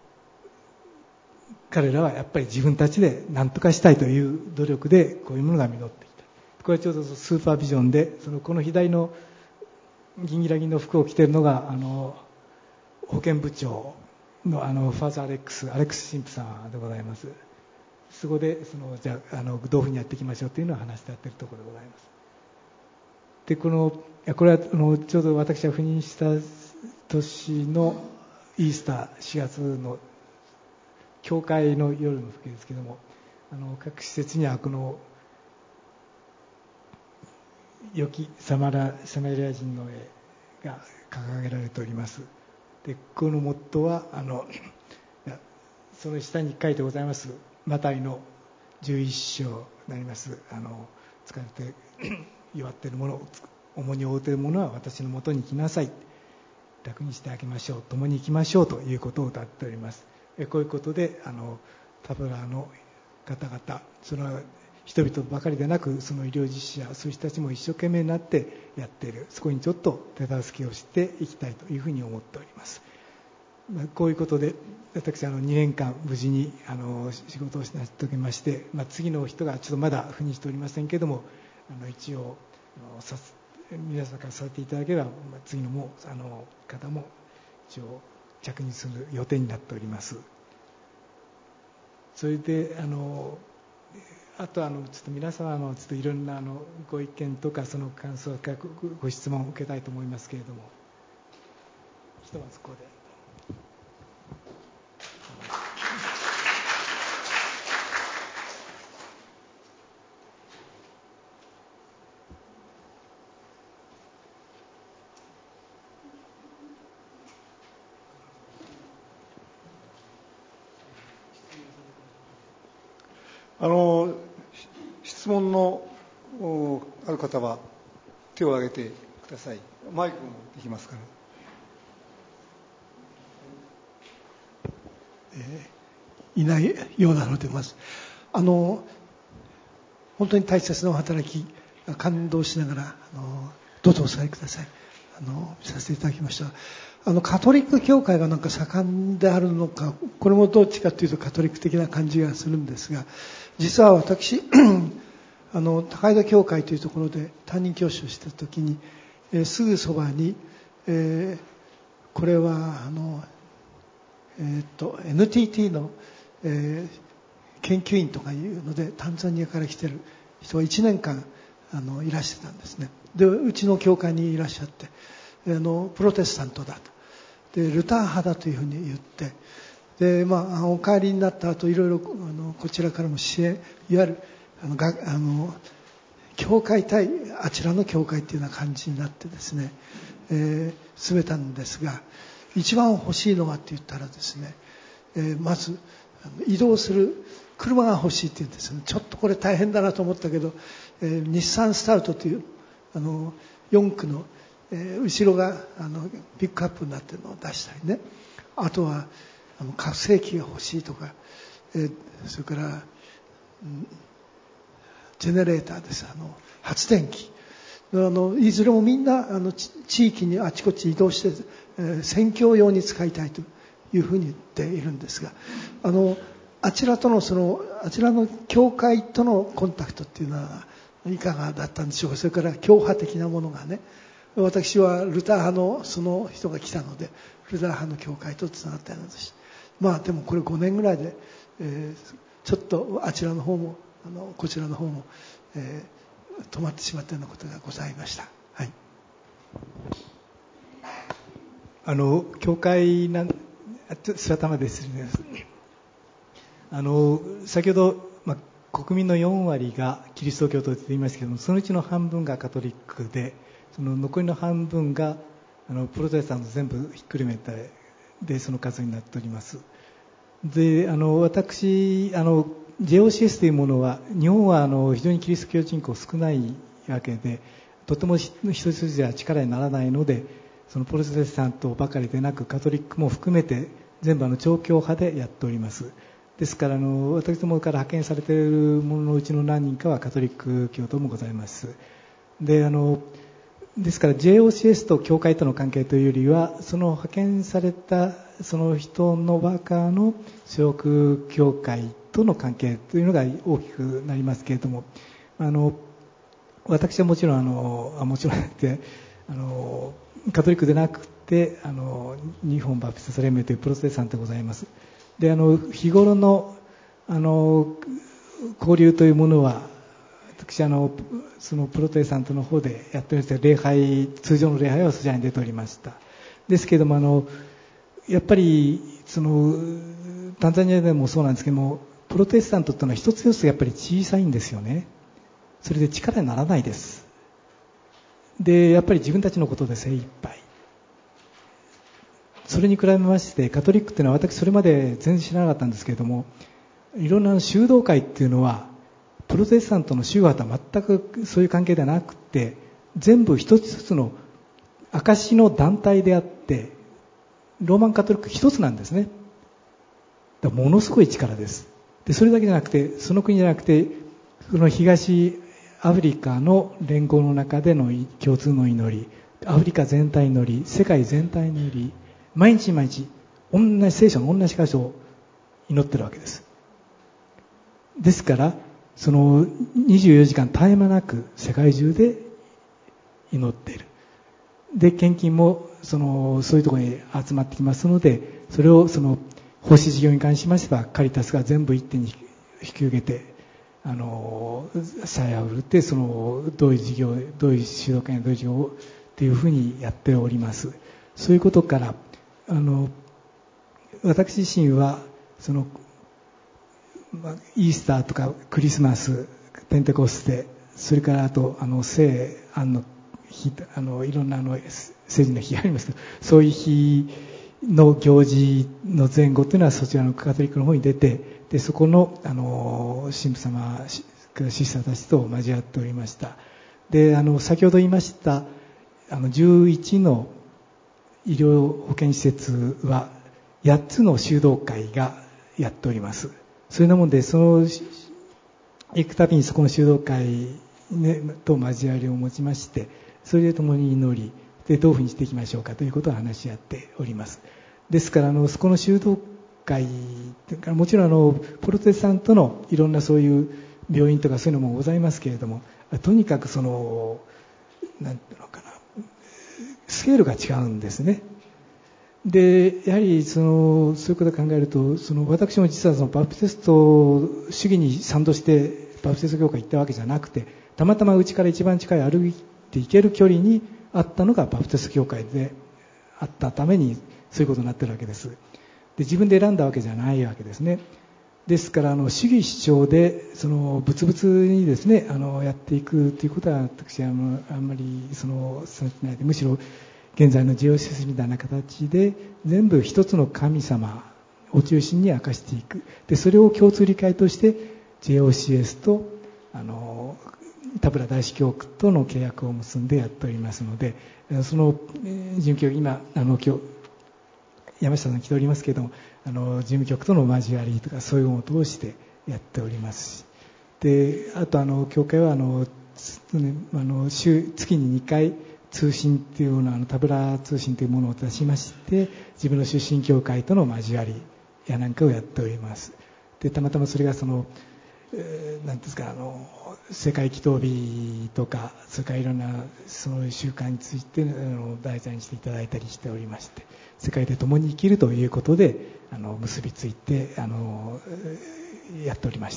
彼らはやっぱり自分たちで何とかしたいという努力でこういうものが実ってきた。これはちょうどスーパービジョンで、そのこの左の銀ギラギの服を着ているのがあの保健部長のあのファーザーアレックスアレックス神父さんでございます。そこでそのじゃあ、あのどういうふうにやっていきましょうというのを話してやっているところでございます。でこのこれはあのちょうど私が赴任した年のイースターしがつの教会の夜の風景ですけども、あの各施設にはこの良きサマラサマリア人の絵が掲げられております。でこのモットーはあのその下に書いてございますマタイのじゅういっ章になります。あの疲れて弱っているもの、重荷を負うているものは私のもとに来なさい、楽にしてあげましょう、共に行きましょうということを歌っております。こういうことであのタブラの方々、その人々ばかりでなくその医療実習者、そういう人たちも一生懸命になってやっている。そこにちょっと手助けをしていきたいというふうに思っております。まあ、こういうことで私あのにねんかん無事にあの仕事を成し遂げまして、まあ、次の人がちょっとまだ赴任しておりませんけれども、あの一応あのさ皆さんからさせていただければ、まあ、次のもあの方も一応着任する予定になっております。それであのあとあのちょっと皆様のちょっといろんなあのご意見とかその感想かご質問を受けたいと思いますけれども、ひとまずここで。 あの質問のある方は手を挙げてください。マイクもできますから。 えー、いないようなので、まずあの本当に大切なお働き、感動しながらあのどうぞお伝えください。あのさせていただきました。あのカトリック教会がなんか盛んであるのか、これもどっちかというとカトリック的な感じがするんですが、実は私あの高井戸教会というところで担任教師をしたときに、えー、すぐそばに、えー、これはあの、えー、っと エヌティーティー の、えー、研究員とかいうのでタンザニアから来てる人がいちねんかんあのいらしてたんですね。でうちの教会にいらっしゃって、あのプロテスタントだと、でルター派だというふうに言って、で、まあ、お帰りになった後いろいろあのこちらからも支援、いわゆるあのがあの教会対あちらの教会というような感じになってですね、えー、進めたんですが、一番欲しいのはって言ったらですね、えー、まず移動する車が欲しいって言うんですね。ちょっとこれ大変だなと思ったけど、えー、日産スタウトというあのよん区の、えー、後ろがあのピックアップになっているのを出したりね、あとはあの拡声器が欲しいとか、えー、それから、うん、ジェネレーターです、あの発電機、あのいずれもみんなあの地域にあちこち移動して、えー、宣教用に使いたいというふうに言っているんですが、あのあちらとのそのあちらの教会とのコンタクトっていうのはいかがだったんでしょうか。それから教派的なものがね、私はルター派のその人が来たのでルター派の教会とつながったようなし、まあでもこれごねんぐらいで、えー、ちょっとあちらの方もあのこちらの方も、えー、止まってしまったようなことがございました。はい、 あの教会なん白玉ですね。あの先ほど、まあ、国民のよんわりがキリスト教徒と言いましたけども、そのうちの半分がカトリックで、その残りの半分があのプロテスタント全部ひっくるめてでその数になっております。で、あの私あの ジェイオーシーエス というものは日本はあの非常にキリスト教人口少ないわけで、とても一筋じゃ力にならないので、そのプロテスタントばかりでなくカトリックも含めて全部あの超教派でやっております。ですからあの私どもから派遣されているもののうちの何人かはカトリック教徒もございます。で、あのですから ジェイオーシーエス と教会との関係というよりは、その派遣されたその人のワーカーの所属教会との関係というのが大きくなりますけれども、あの私はもちろんあのあもちろんってあのカトリックでなくてあの日本バプテスト連盟というプロテスタントでございます。で、あの日頃のあの交流というものは、私あのそのプロテスタントの方でやっておりまして、礼拝通常の礼拝はそちらに出ておりました。ですけれども、あのやっぱりそのタンザニアでもそうなんですけども、プロテスタントというのは一つ一つやっぱり小さいんですよね。それで力にならないです。で、やっぱり自分たちのことで精一杯。それに比べましてカトリックというのは、私それまで全然知らなかったんですけれども、いろんな修道会っていうのはプロテスタントの宗派とは全くそういう関係ではなくて、全部一つ一つの証の団体であって、ローマンカトリック一つなんですね。だからものすごい力です。で、それだけじゃなくて、その国じゃなくて、この東アフリカの連合の中での共通の祈り、アフリカ全体の祈り、世界全体の祈り、毎日毎日同じ聖書の同じ箇所を祈ってるわけです。ですからそのにじゅうよじかん絶え間なく世界中で祈っている。で、献金もそのそういうところに集まってきますので、それをその奉仕事業に関しましてはカリタスが全部一手に引き受けて、あの鞘を売って、そのどういう事業、どういう主導権やどういう事業をというふうにやっております。そういうことからあの私自身はその、まあ、イースターとかクリスマス、ペンテコステ、それからあとあの聖安の日、あのいろんなあの聖人の日がありますけど、そういう日の行事の前後というのはそちらのカトリックの方に出て、でそこのあの神父様、シスターたちと交わっておりました。で、あの先ほど言いましたあのじゅういちの医療保健施設はやっつの修道会がやっております。そういうなもんで、その行くたびにそこの修道会、ね、と交わりを持ちまして、それで共に祈り、でどういうふうにしていきましょうかということを話し合っております。ですからあのそこの修道会というか、もちろんあのプロテスタントのいろんなそういう病院とかそういうのもございますけれども、とにかくそのなんていうのかな、スケールが違うんですね。でやはりそのそういうことを考えると、その私も実はそのバプテスト主義に賛同してバプテスト教会行ったわけじゃなくて、たまたまうちから一番近い歩いて行ける距離にあったのがバプテスト教会であったためにそういうことになっているわけです。で自分で選んだわけじゃないわけですね。ですからあの主義主張でその物々にですね、あのやっていくということは私はあんまりそのされてないで、むしろ現在のジェオシスみたいな形で全部一つの神様を中心に明かしていく。でそれを共通理解として ジェオシーエス とあの田村大司教区との契約を結んでやっておりますので、その事務局今あの今日山下さん来ておりますけれども、あの事務局との交わりとかそういうのを通してやっておりますし、であとあの教会はあのあの週月ににかい通信というようなあのタブラ通信というものを出しまして、自分の出身教会との交わりやなんかをやっております。でたまたまそれがその何ですか、あの世界祈祷日とか、それからいろんなその習慣についてあの題材にしていただいたりしておりまして、世界で共に生きるということであの結びついてあのやっておりました。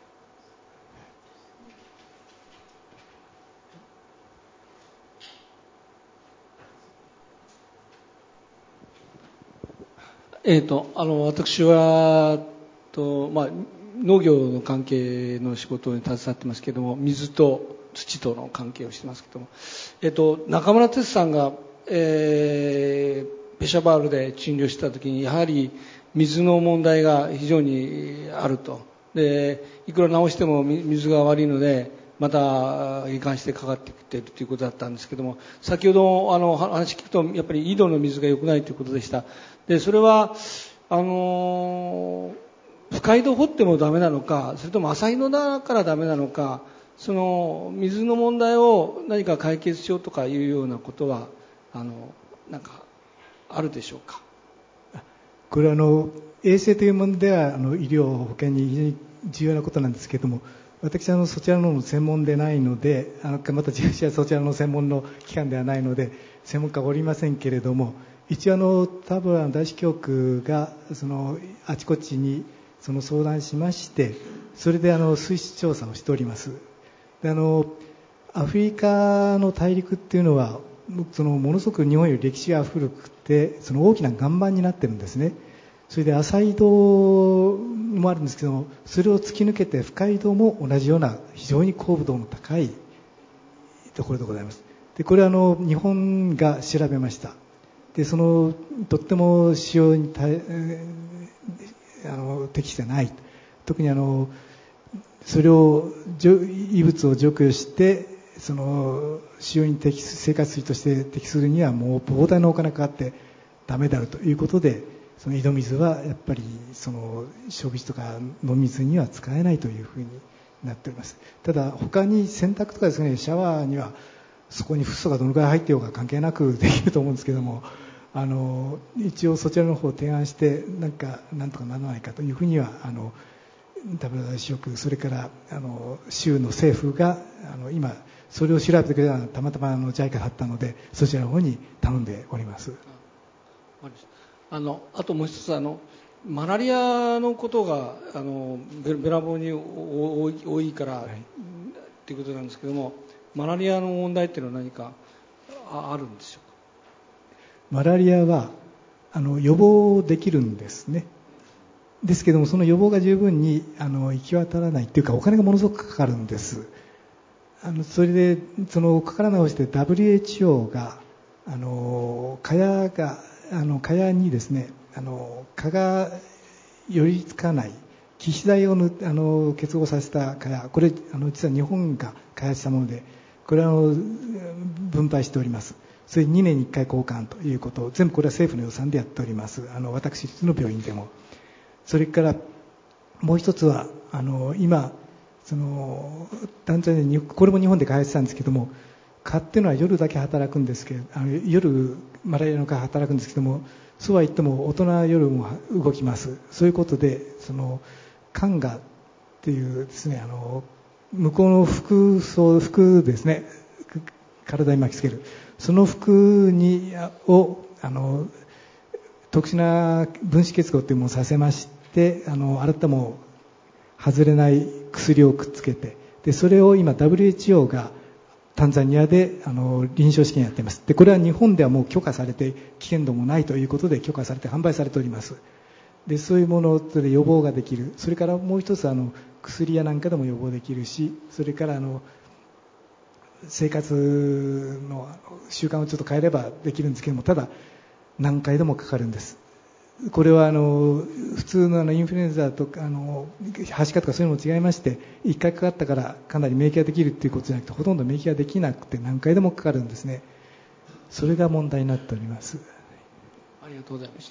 えーと、あの私はと、まあ、農業の関係の仕事に携わってますけれども、水と土との関係をしてますけれども、えーと、中村哲さんが、えー、ペシャバールで診療した時にやはり水の問題が非常にあると。でいくら治しても水が悪いのでまた移管してかかってきているということだったんですけども、先ほどあの話聞くとやっぱり井戸の水が良くないということでした。でそれはあの深井戸掘ってもダメなのか、それとも浅いのだからダメなのか、その水の問題を何か解決しようとかいうようなことはあのなんかあるでしょうか。 これはあの衛生という問題ではあの医療保険に非常に重要なことなんですけれども、私はあのそちらの専門でないので、あのまた自分はそちらの専門の機関ではないので専門家はおりませんけれども、一応あの田村大司教区がそのあちこちにその相談しまして、それであの水質調査をしております。であのアフリカの大陸っていうのはそのものすごく日本より歴史が古くて、その大きな岩盤になってるんですね。それで浅い井戸もあるんですけども、それを突き抜けて深い井戸も同じような非常に高度の高いところでございます。でこれはあの日本が調べました。でそのとっても使用に対あの適してない、特にあのそれを異物を除去してその使用に適す生活水として適するにはもう膨大なお金がかかってダメであるということで、その井戸水はやっぱりその食事とか飲み水には使えないというふうになっております。ただ他に洗濯とかですね、シャワーにはそこにフッ素がどのくらい入っていようが関係なくできると思うんですけども、あの一応そちらの方を提案してなんかなんとかならないかというふうにはあの田村大司教区、それからあの州の政府があの今それを調べてくれたのはたまたまあの ジャイカ だったので、そちらの方に頼んでおります。 あのあともう一つ、あのマラリアのことがあのべらぼうに多い、多いから、はい、っていうことなんですけども、マラリアの問題っていうのは何かあるんでしょうか。 マラリアはあの予防できるんですね。ですけどもその予防が十分にあの行き渡らないというか、お金がものすごくかかるんです。あのそれでそのかから直して ダブリューエイチオー があの蚊帳があの蚊帳にですね、あの蚊が寄りつかない気皮剤をぬあの結合させた蚊帳、これあの実は日本が開発したもので、これはあの分配しております。それにねんにいっかい交換ということを全部これは政府の予算でやっております。あの私立の病院でもそれからもう一つはあの今そのタンザニアにこれも日本で開発したんですけども、蚊っていうのは夜だけ働くんですけど、あの夜マラリアの蚊働くんですけども、そうは言っても大人は夜も動きます。そういうことでそのカンガっていうですね、あの向こうの服装服ですね、体に巻きつけるその服にをあの特殊な分子結合というものをさせまして、あのあなたも外れない薬をくっつけて、でそれを今 ダブリューエイチオー がタンザニアであの臨床試験やっています。でこれは日本ではもう許可されて危険度もないということで許可されて販売されております。でそういうもので予防ができる。それからもう一つあの薬やなんかでも予防できるし、それからあの生活の習慣をちょっと変えればできるんですけども、ただ何回でもかかるんです。これはあの普通のあのインフルエンザとかあのはしかとかそういうのも違いまして、いっかいかかったからかなり免疫ができるということじゃなくて、ほとんど免疫ができなくて何回でもかかるんですね。それが問題になっております。 ありがとうございました。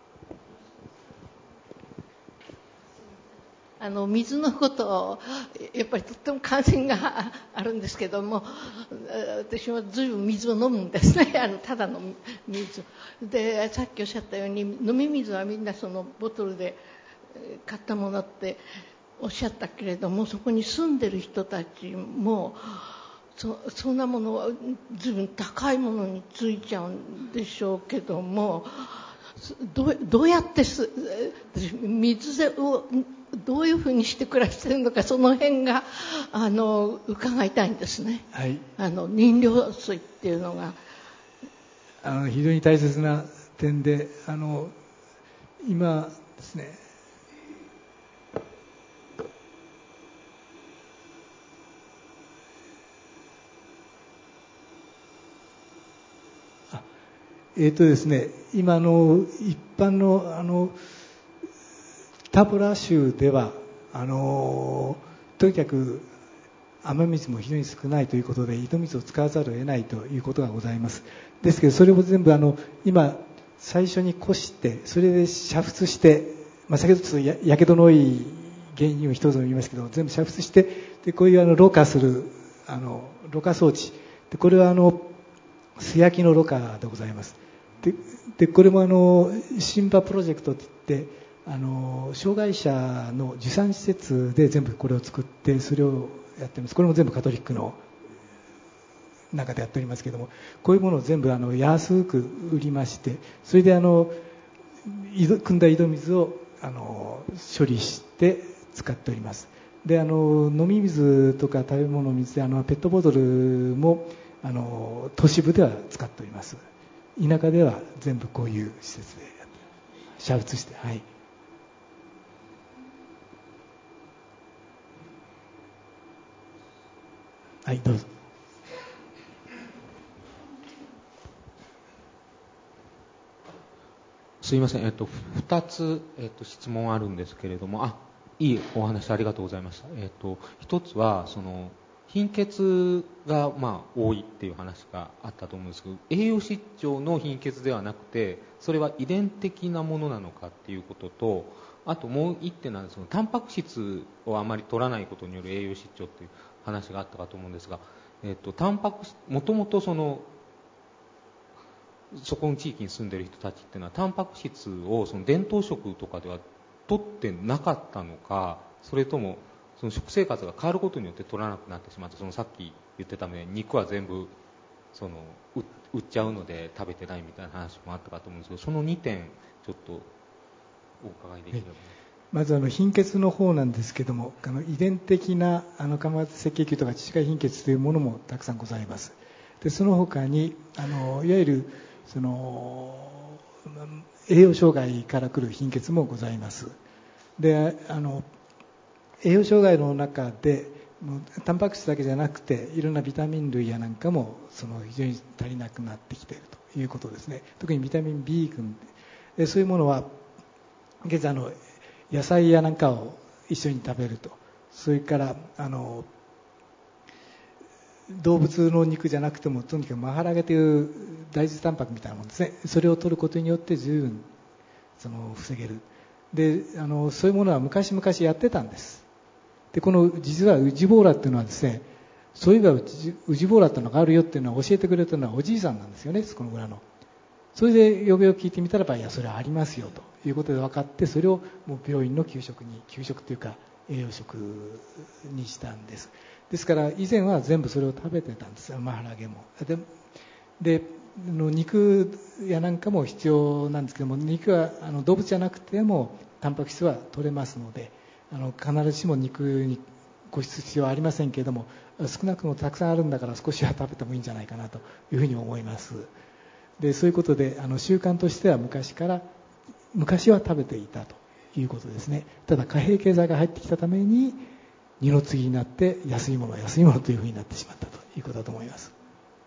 あの水のことやっぱりとっても関心があるんですけども、私はずいぶん水を飲むんですね。あのただの水で、さっきおっしゃったように飲み水はみんなそのボトルで買ったものっておっしゃったけれども、そこに住んでる人たちも そ, そんなものはずいぶん高いものについちゃうんでしょうけども、ど う, どうやってす水をどういうふうにして暮らしているのか、その辺があの伺いたいんですね。 はい、 あの飲料水っていうのがあの非常に大切な点で、あの今ですね、あえーとですね今の一般のあのタブラ州ではあのとにかく雨水も非常に少ないということで井戸水を使わざるを得ないということがございます。ですけどそれも全部あの今最初にこして、それで煮沸して、まあ、先ほどちょっと や, やけどの多い原因を一つも言いましたけど、全部煮沸して、でこういうあのろ過するあのろ過装置で、これはあの素焼きのろ過でございます。で, でこれもあのシンバプロジェクトといって、あの障害者の受産施設で全部これを作って、それをやっています。これも全部カトリックの中でやっておりますけれども、こういうものを全部あの安く売りまして、それであの汲んだ井戸水をあの処理して使っております。であの飲み水とか食べ物水であのペットボトルもあの都市部では使っております。田舎では全部こういう施設で煮沸して、はい。はい、どうぞ。 すいません、えっと、ふたつ、えっと、質問あるんですけれども、あ、いいお話ありがとうございました。えっと、一つは、その、貧血が、まあ、多いっていう話があったと思うんですけど、栄養失調の貧血ではなくて、それは遺伝的なものなのかっていうことと、あともう一点なんですけど、タンパク質をあまり取らないことによる栄養失調っていう話があったかと思うんですが、えっと、タンパク質、もともとその、そこの地域に住んでいる人たちっていうのはタンパク質をその伝統食とかでは取ってなかったのか、それともその食生活が変わることによって取らなくなってしまった、そのさっき言ってたように肉は全部その売っちゃうので食べてないみたいな話もあったかと思うんですけど、そのにてんちょっとお伺いできれば。 まずあの貧血の方なんですけども、あの遺伝的なあの間末赤血球とか致死性貧血というものもたくさんございます。でその他にあのいわゆるその栄養障害から来る貧血もございます。であの栄養障害の中でタンパク質だけじゃなくていろんなビタミン類やなんかもその非常に足りなくなってきているということですね。特にビタミン B 群でそういうものは現在あの野菜やなんかを一緒に食べると、それからあの動物の肉じゃなくてもとにかくマハラゲという大豆タンパクみたいなものですね、それを取ることによって十分その防げる。 であのそういうものは昔々やってたんです。でこの実はウジボーラっていうのはですね、そういえばウジ、ウジボーラっていうのがあるよっていうのを教えてくれたのはおじいさんなんですよね、この村の。それで呼びを聞いてみたらば、いやそれはありますよということで分かって、それをもう病院の給食に給食というか栄養食にしたんです。ですから以前は全部それを食べてたんです、マハラゲも。ででの肉やなんかも必要なんですけども、肉はあの動物じゃなくてもタンパク質は取れますので、あの必ずしも肉に固執必要はありませんけれども、少なくともたくさんあるんだから少しは食べてもいいんじゃないかなというふうに思います。でそういうことであの習慣としては昔から昔は食べていたということですね。ただ貨幣経済が入ってきたために二の次になって安いものは安いものというふうになってしまったということだと思います。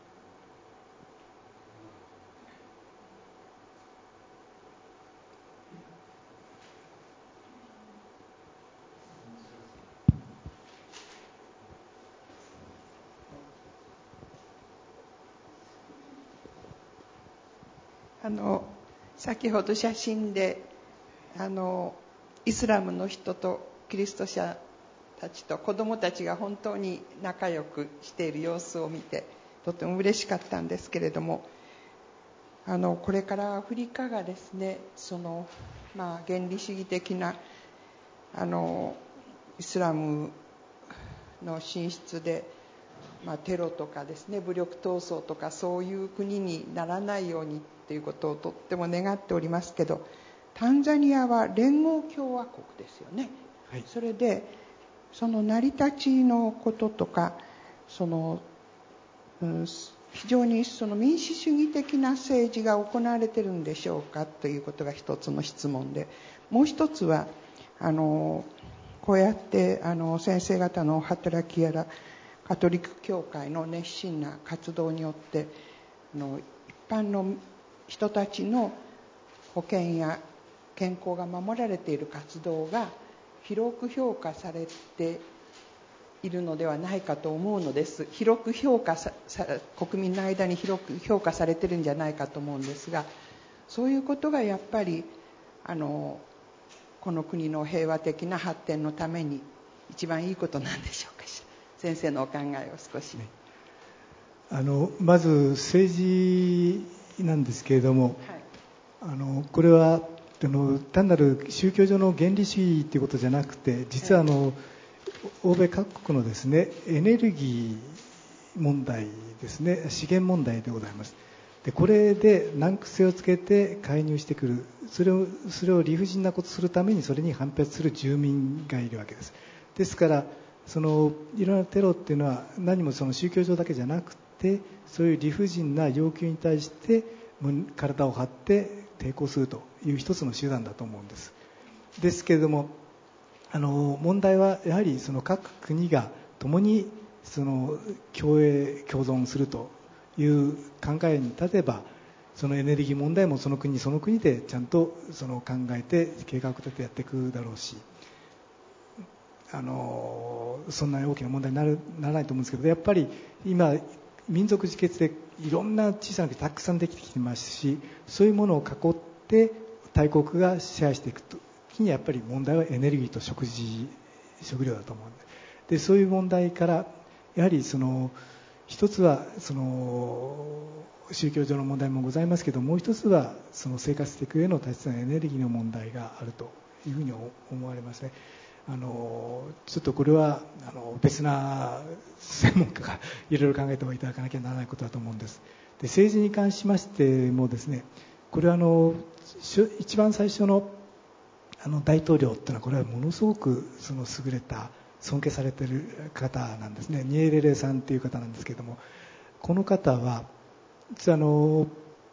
あの先ほど写真であのイスラムの人とキリスト者たちと子どもたちが本当に仲良くしている様子を見てとても嬉しかったんですけれども、あのこれからアフリカがですね、その、まあ、原理主義的なあのイスラムの進出で、まあ、テロとかですね、武力闘争とかそういう国にならないようにということをとっても願っておりますけど、タンザニアは連合共和国ですよね、はい、それでその成り立ちのこととか、その、うん、非常にその民主主義的な政治が行われているんでしょうかということが一つの質問で、もう一つはあのこうやってあの先生方の働きやらカトリック教会の熱心な活動によってあの一般の人たちの保険や健康が守られている活動が広く評価されているのではないかと思うのです。広く評価さ国民の間に広く評価されているんじゃないかと思うんですが、そういうことがやっぱりあのこの国の平和的な発展のために一番いいことなんでしょうか。先生のお考えを少し、ね、 あのまず政治なんですけれども、はい、あのこれはあの単なる宗教上の原理主義ということじゃなくて、実はあの、はい、欧米各国のですねエネルギー問題ですね、資源問題でございます。でこれで難癖をつけて介入してくる、それをそれを理不尽なことをするためにそれに反発する住民がいるわけです。ですからそのいろんなテロっていうのは何もその宗教上だけじゃなくて、そういう理不尽な要求に対して体を張って抵抗するという一つの手段だと思うんです。ですけれども、あの問題はやはりその各国が共にその共栄共存するという考えに立てば、そのエネルギー問題もその国その国でちゃんとその考えて計画を立ててやっていくだろうし、あのそんな大きな問題になるならないと思うんですけど、やっぱり今民族自決でいろんな小さな国たくさんできてきてますし、そういうものを囲って大国が支配していくときに、やっぱり問題はエネルギーと食事食料だと思うんで、でそういう問題からやはりその一つはその宗教上の問題もございますけど、もう一つはその生活していく上の大切なエネルギーの問題があるというふうに思われますね。あのちょっとこれはあの別な専門家がいろいろ考えていただかなきゃならないことだと思うんです。で政治に関しましてもですね、これはあの一番最初のあの大統領というのは、これはものすごくその優れた尊敬されている方なんですね。ニエレレさんという方なんですけれども、この方は実はあの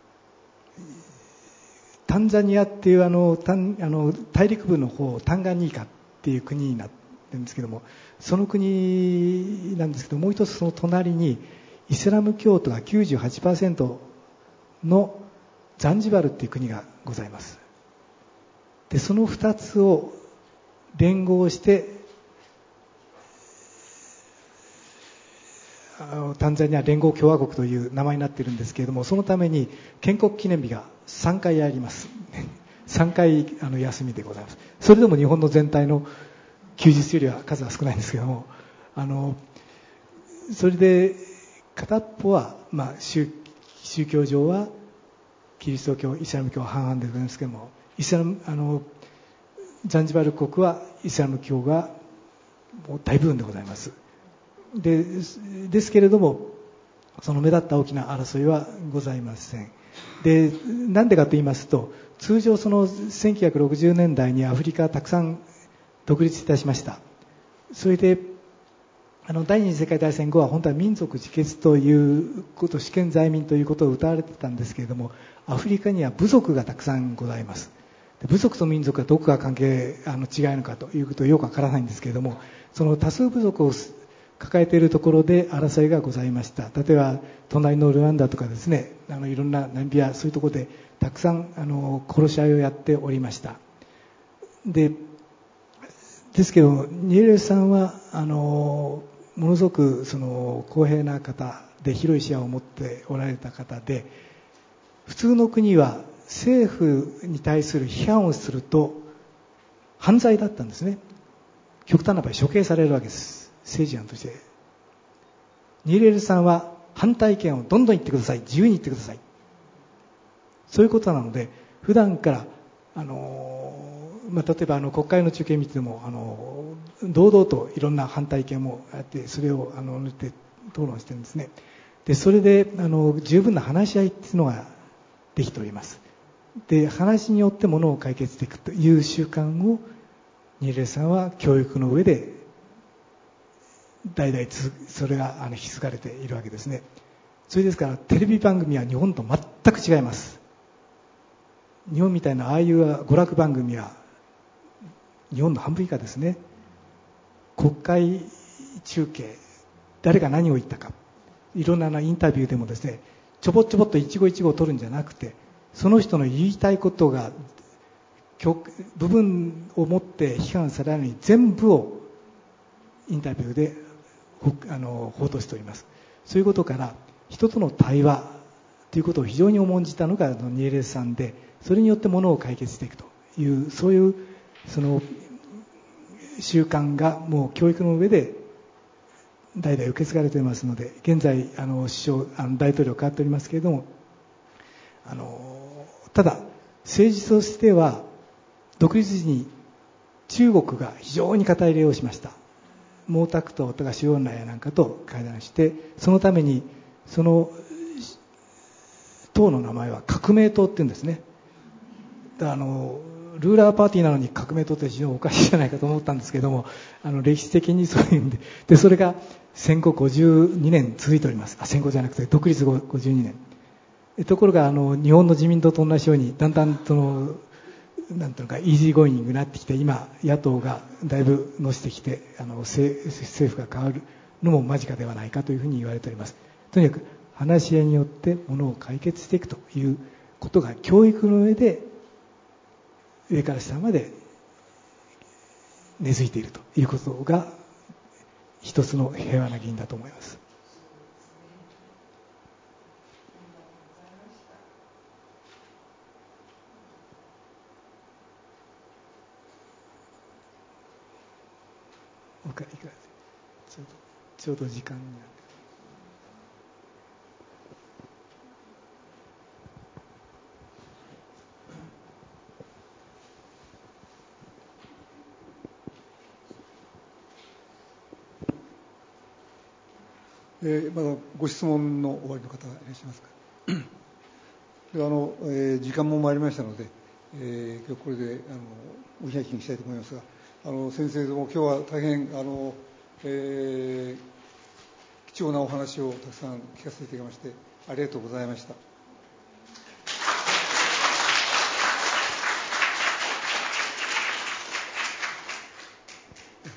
タンザニアっていうあのタンあの大陸部の方、タンガニーカっていう国になってるんですけども、その国なんですけど、もう一つその隣にイスラム教徒が きゅうじゅうはちパーセント のザンジバルっていう国がございます。でそのふたつを連合してタンザニア連合共和国という名前になっているんですけれども、そのために建国記念日がさんかいあります。 さんかいあの休みでございます。それでも日本の全体の休日よりは数は少ないんですけども、あのそれで片っぽは、まあ、宗, 宗教上はキリスト教、イスラム教は半々でございますけども、イスラムあのザンジバル国はイスラム教がもう大部分でございます。でですけれども、その目立った大きな争いはございません。で、なんでかと言いますと、通常そのせんきゅうひゃくろくじゅうねんだいにアフリカはたくさん独立いたしました。それであの第二次世界大戦後は本当は民族自決ということ、主権在民ということを謳われてたんですけれども、アフリカには部族がたくさんございます。で部族と民族がどこが関係あの違いのかということはよくわからないんですけれども、その多数部族を抱えているところで争いがございました。例えば隣のルワンダとかですね、あのいろんなナミビア、そういうところでたくさんあの殺し合いをやっておりました。でですけどニエレスさんはあのものすごくその公平な方で、広い視野を持っておられた方で、普通の国は政府に対する批判をすると犯罪だったんですね。極端な場合処刑されるわけです、政治犯として。ニエレルさんは反対意見をどんどん言ってください、自由に言ってください、そういうことなので、普段からあの、まあ、例えばあの国会の中継見てもあの堂々といろんな反対意見もあって、それをあの塗って討論してるんですね。でそれであの十分な話し合いっていうのができております。で話によってものを解決していくという習慣をニエレルさんは教育の上で代々それがあの引き継がれているわけですね。それですからテレビ番組は日本と全く違います。日本みたいなああいう娯楽番組は日本の半分以下ですね。国会中継、誰が何を言ったか、いろんなインタビューでもですね、ちょぼちょぼっと一語一語を取るんじゃなくて、その人の言いたいことが部分を持って批判されないように全部をインタビューであの報道しております。そういうことから人との対話ということを非常に重んじたのがニエレスさんで、それによってものを解決していくという、そういうその習慣がもう教育の上で代々受け継がれていますので、現在あの首相あの大統領変わっておりますけれども、あのただ政治としては独立時に中国が非常に肩入れをしました。毛沢東とか周恩来なんかと会談して、そのためにその党の名前は革命党って言うんですね。だからあのルーラーパーティーなのに革命党って非常におかしいじゃないかと思ったんですけども、あの歴史的にそういうんで、でそれが戦後ごじゅうにねん続いております。あ、戦後じゃなくて独立後ごじゅうにねん。ところがあの日本の自民党と同じようにだんだんそのなんていうのかイージーゴーイングになってきて、今野党がだいぶ乗せてきて、あの 政, 政府が変わるのも間近ではないかというふうに言われております。とにかく話し合いによってものを解決していくということが教育の上で上から下まで根付いているということが一つの平和な議員だと思います。いかがですちょうどちょうど時間になって、 えー、まだご質問の終わりの方いらっしゃいますか。ではあの、えー、時間も参りましたので、えー、今日これであのお開きにしたいと思いますが、あの先生ども今日は大変あの、えー、貴重なお話をたくさん聞かせていただきましてありがとうございました。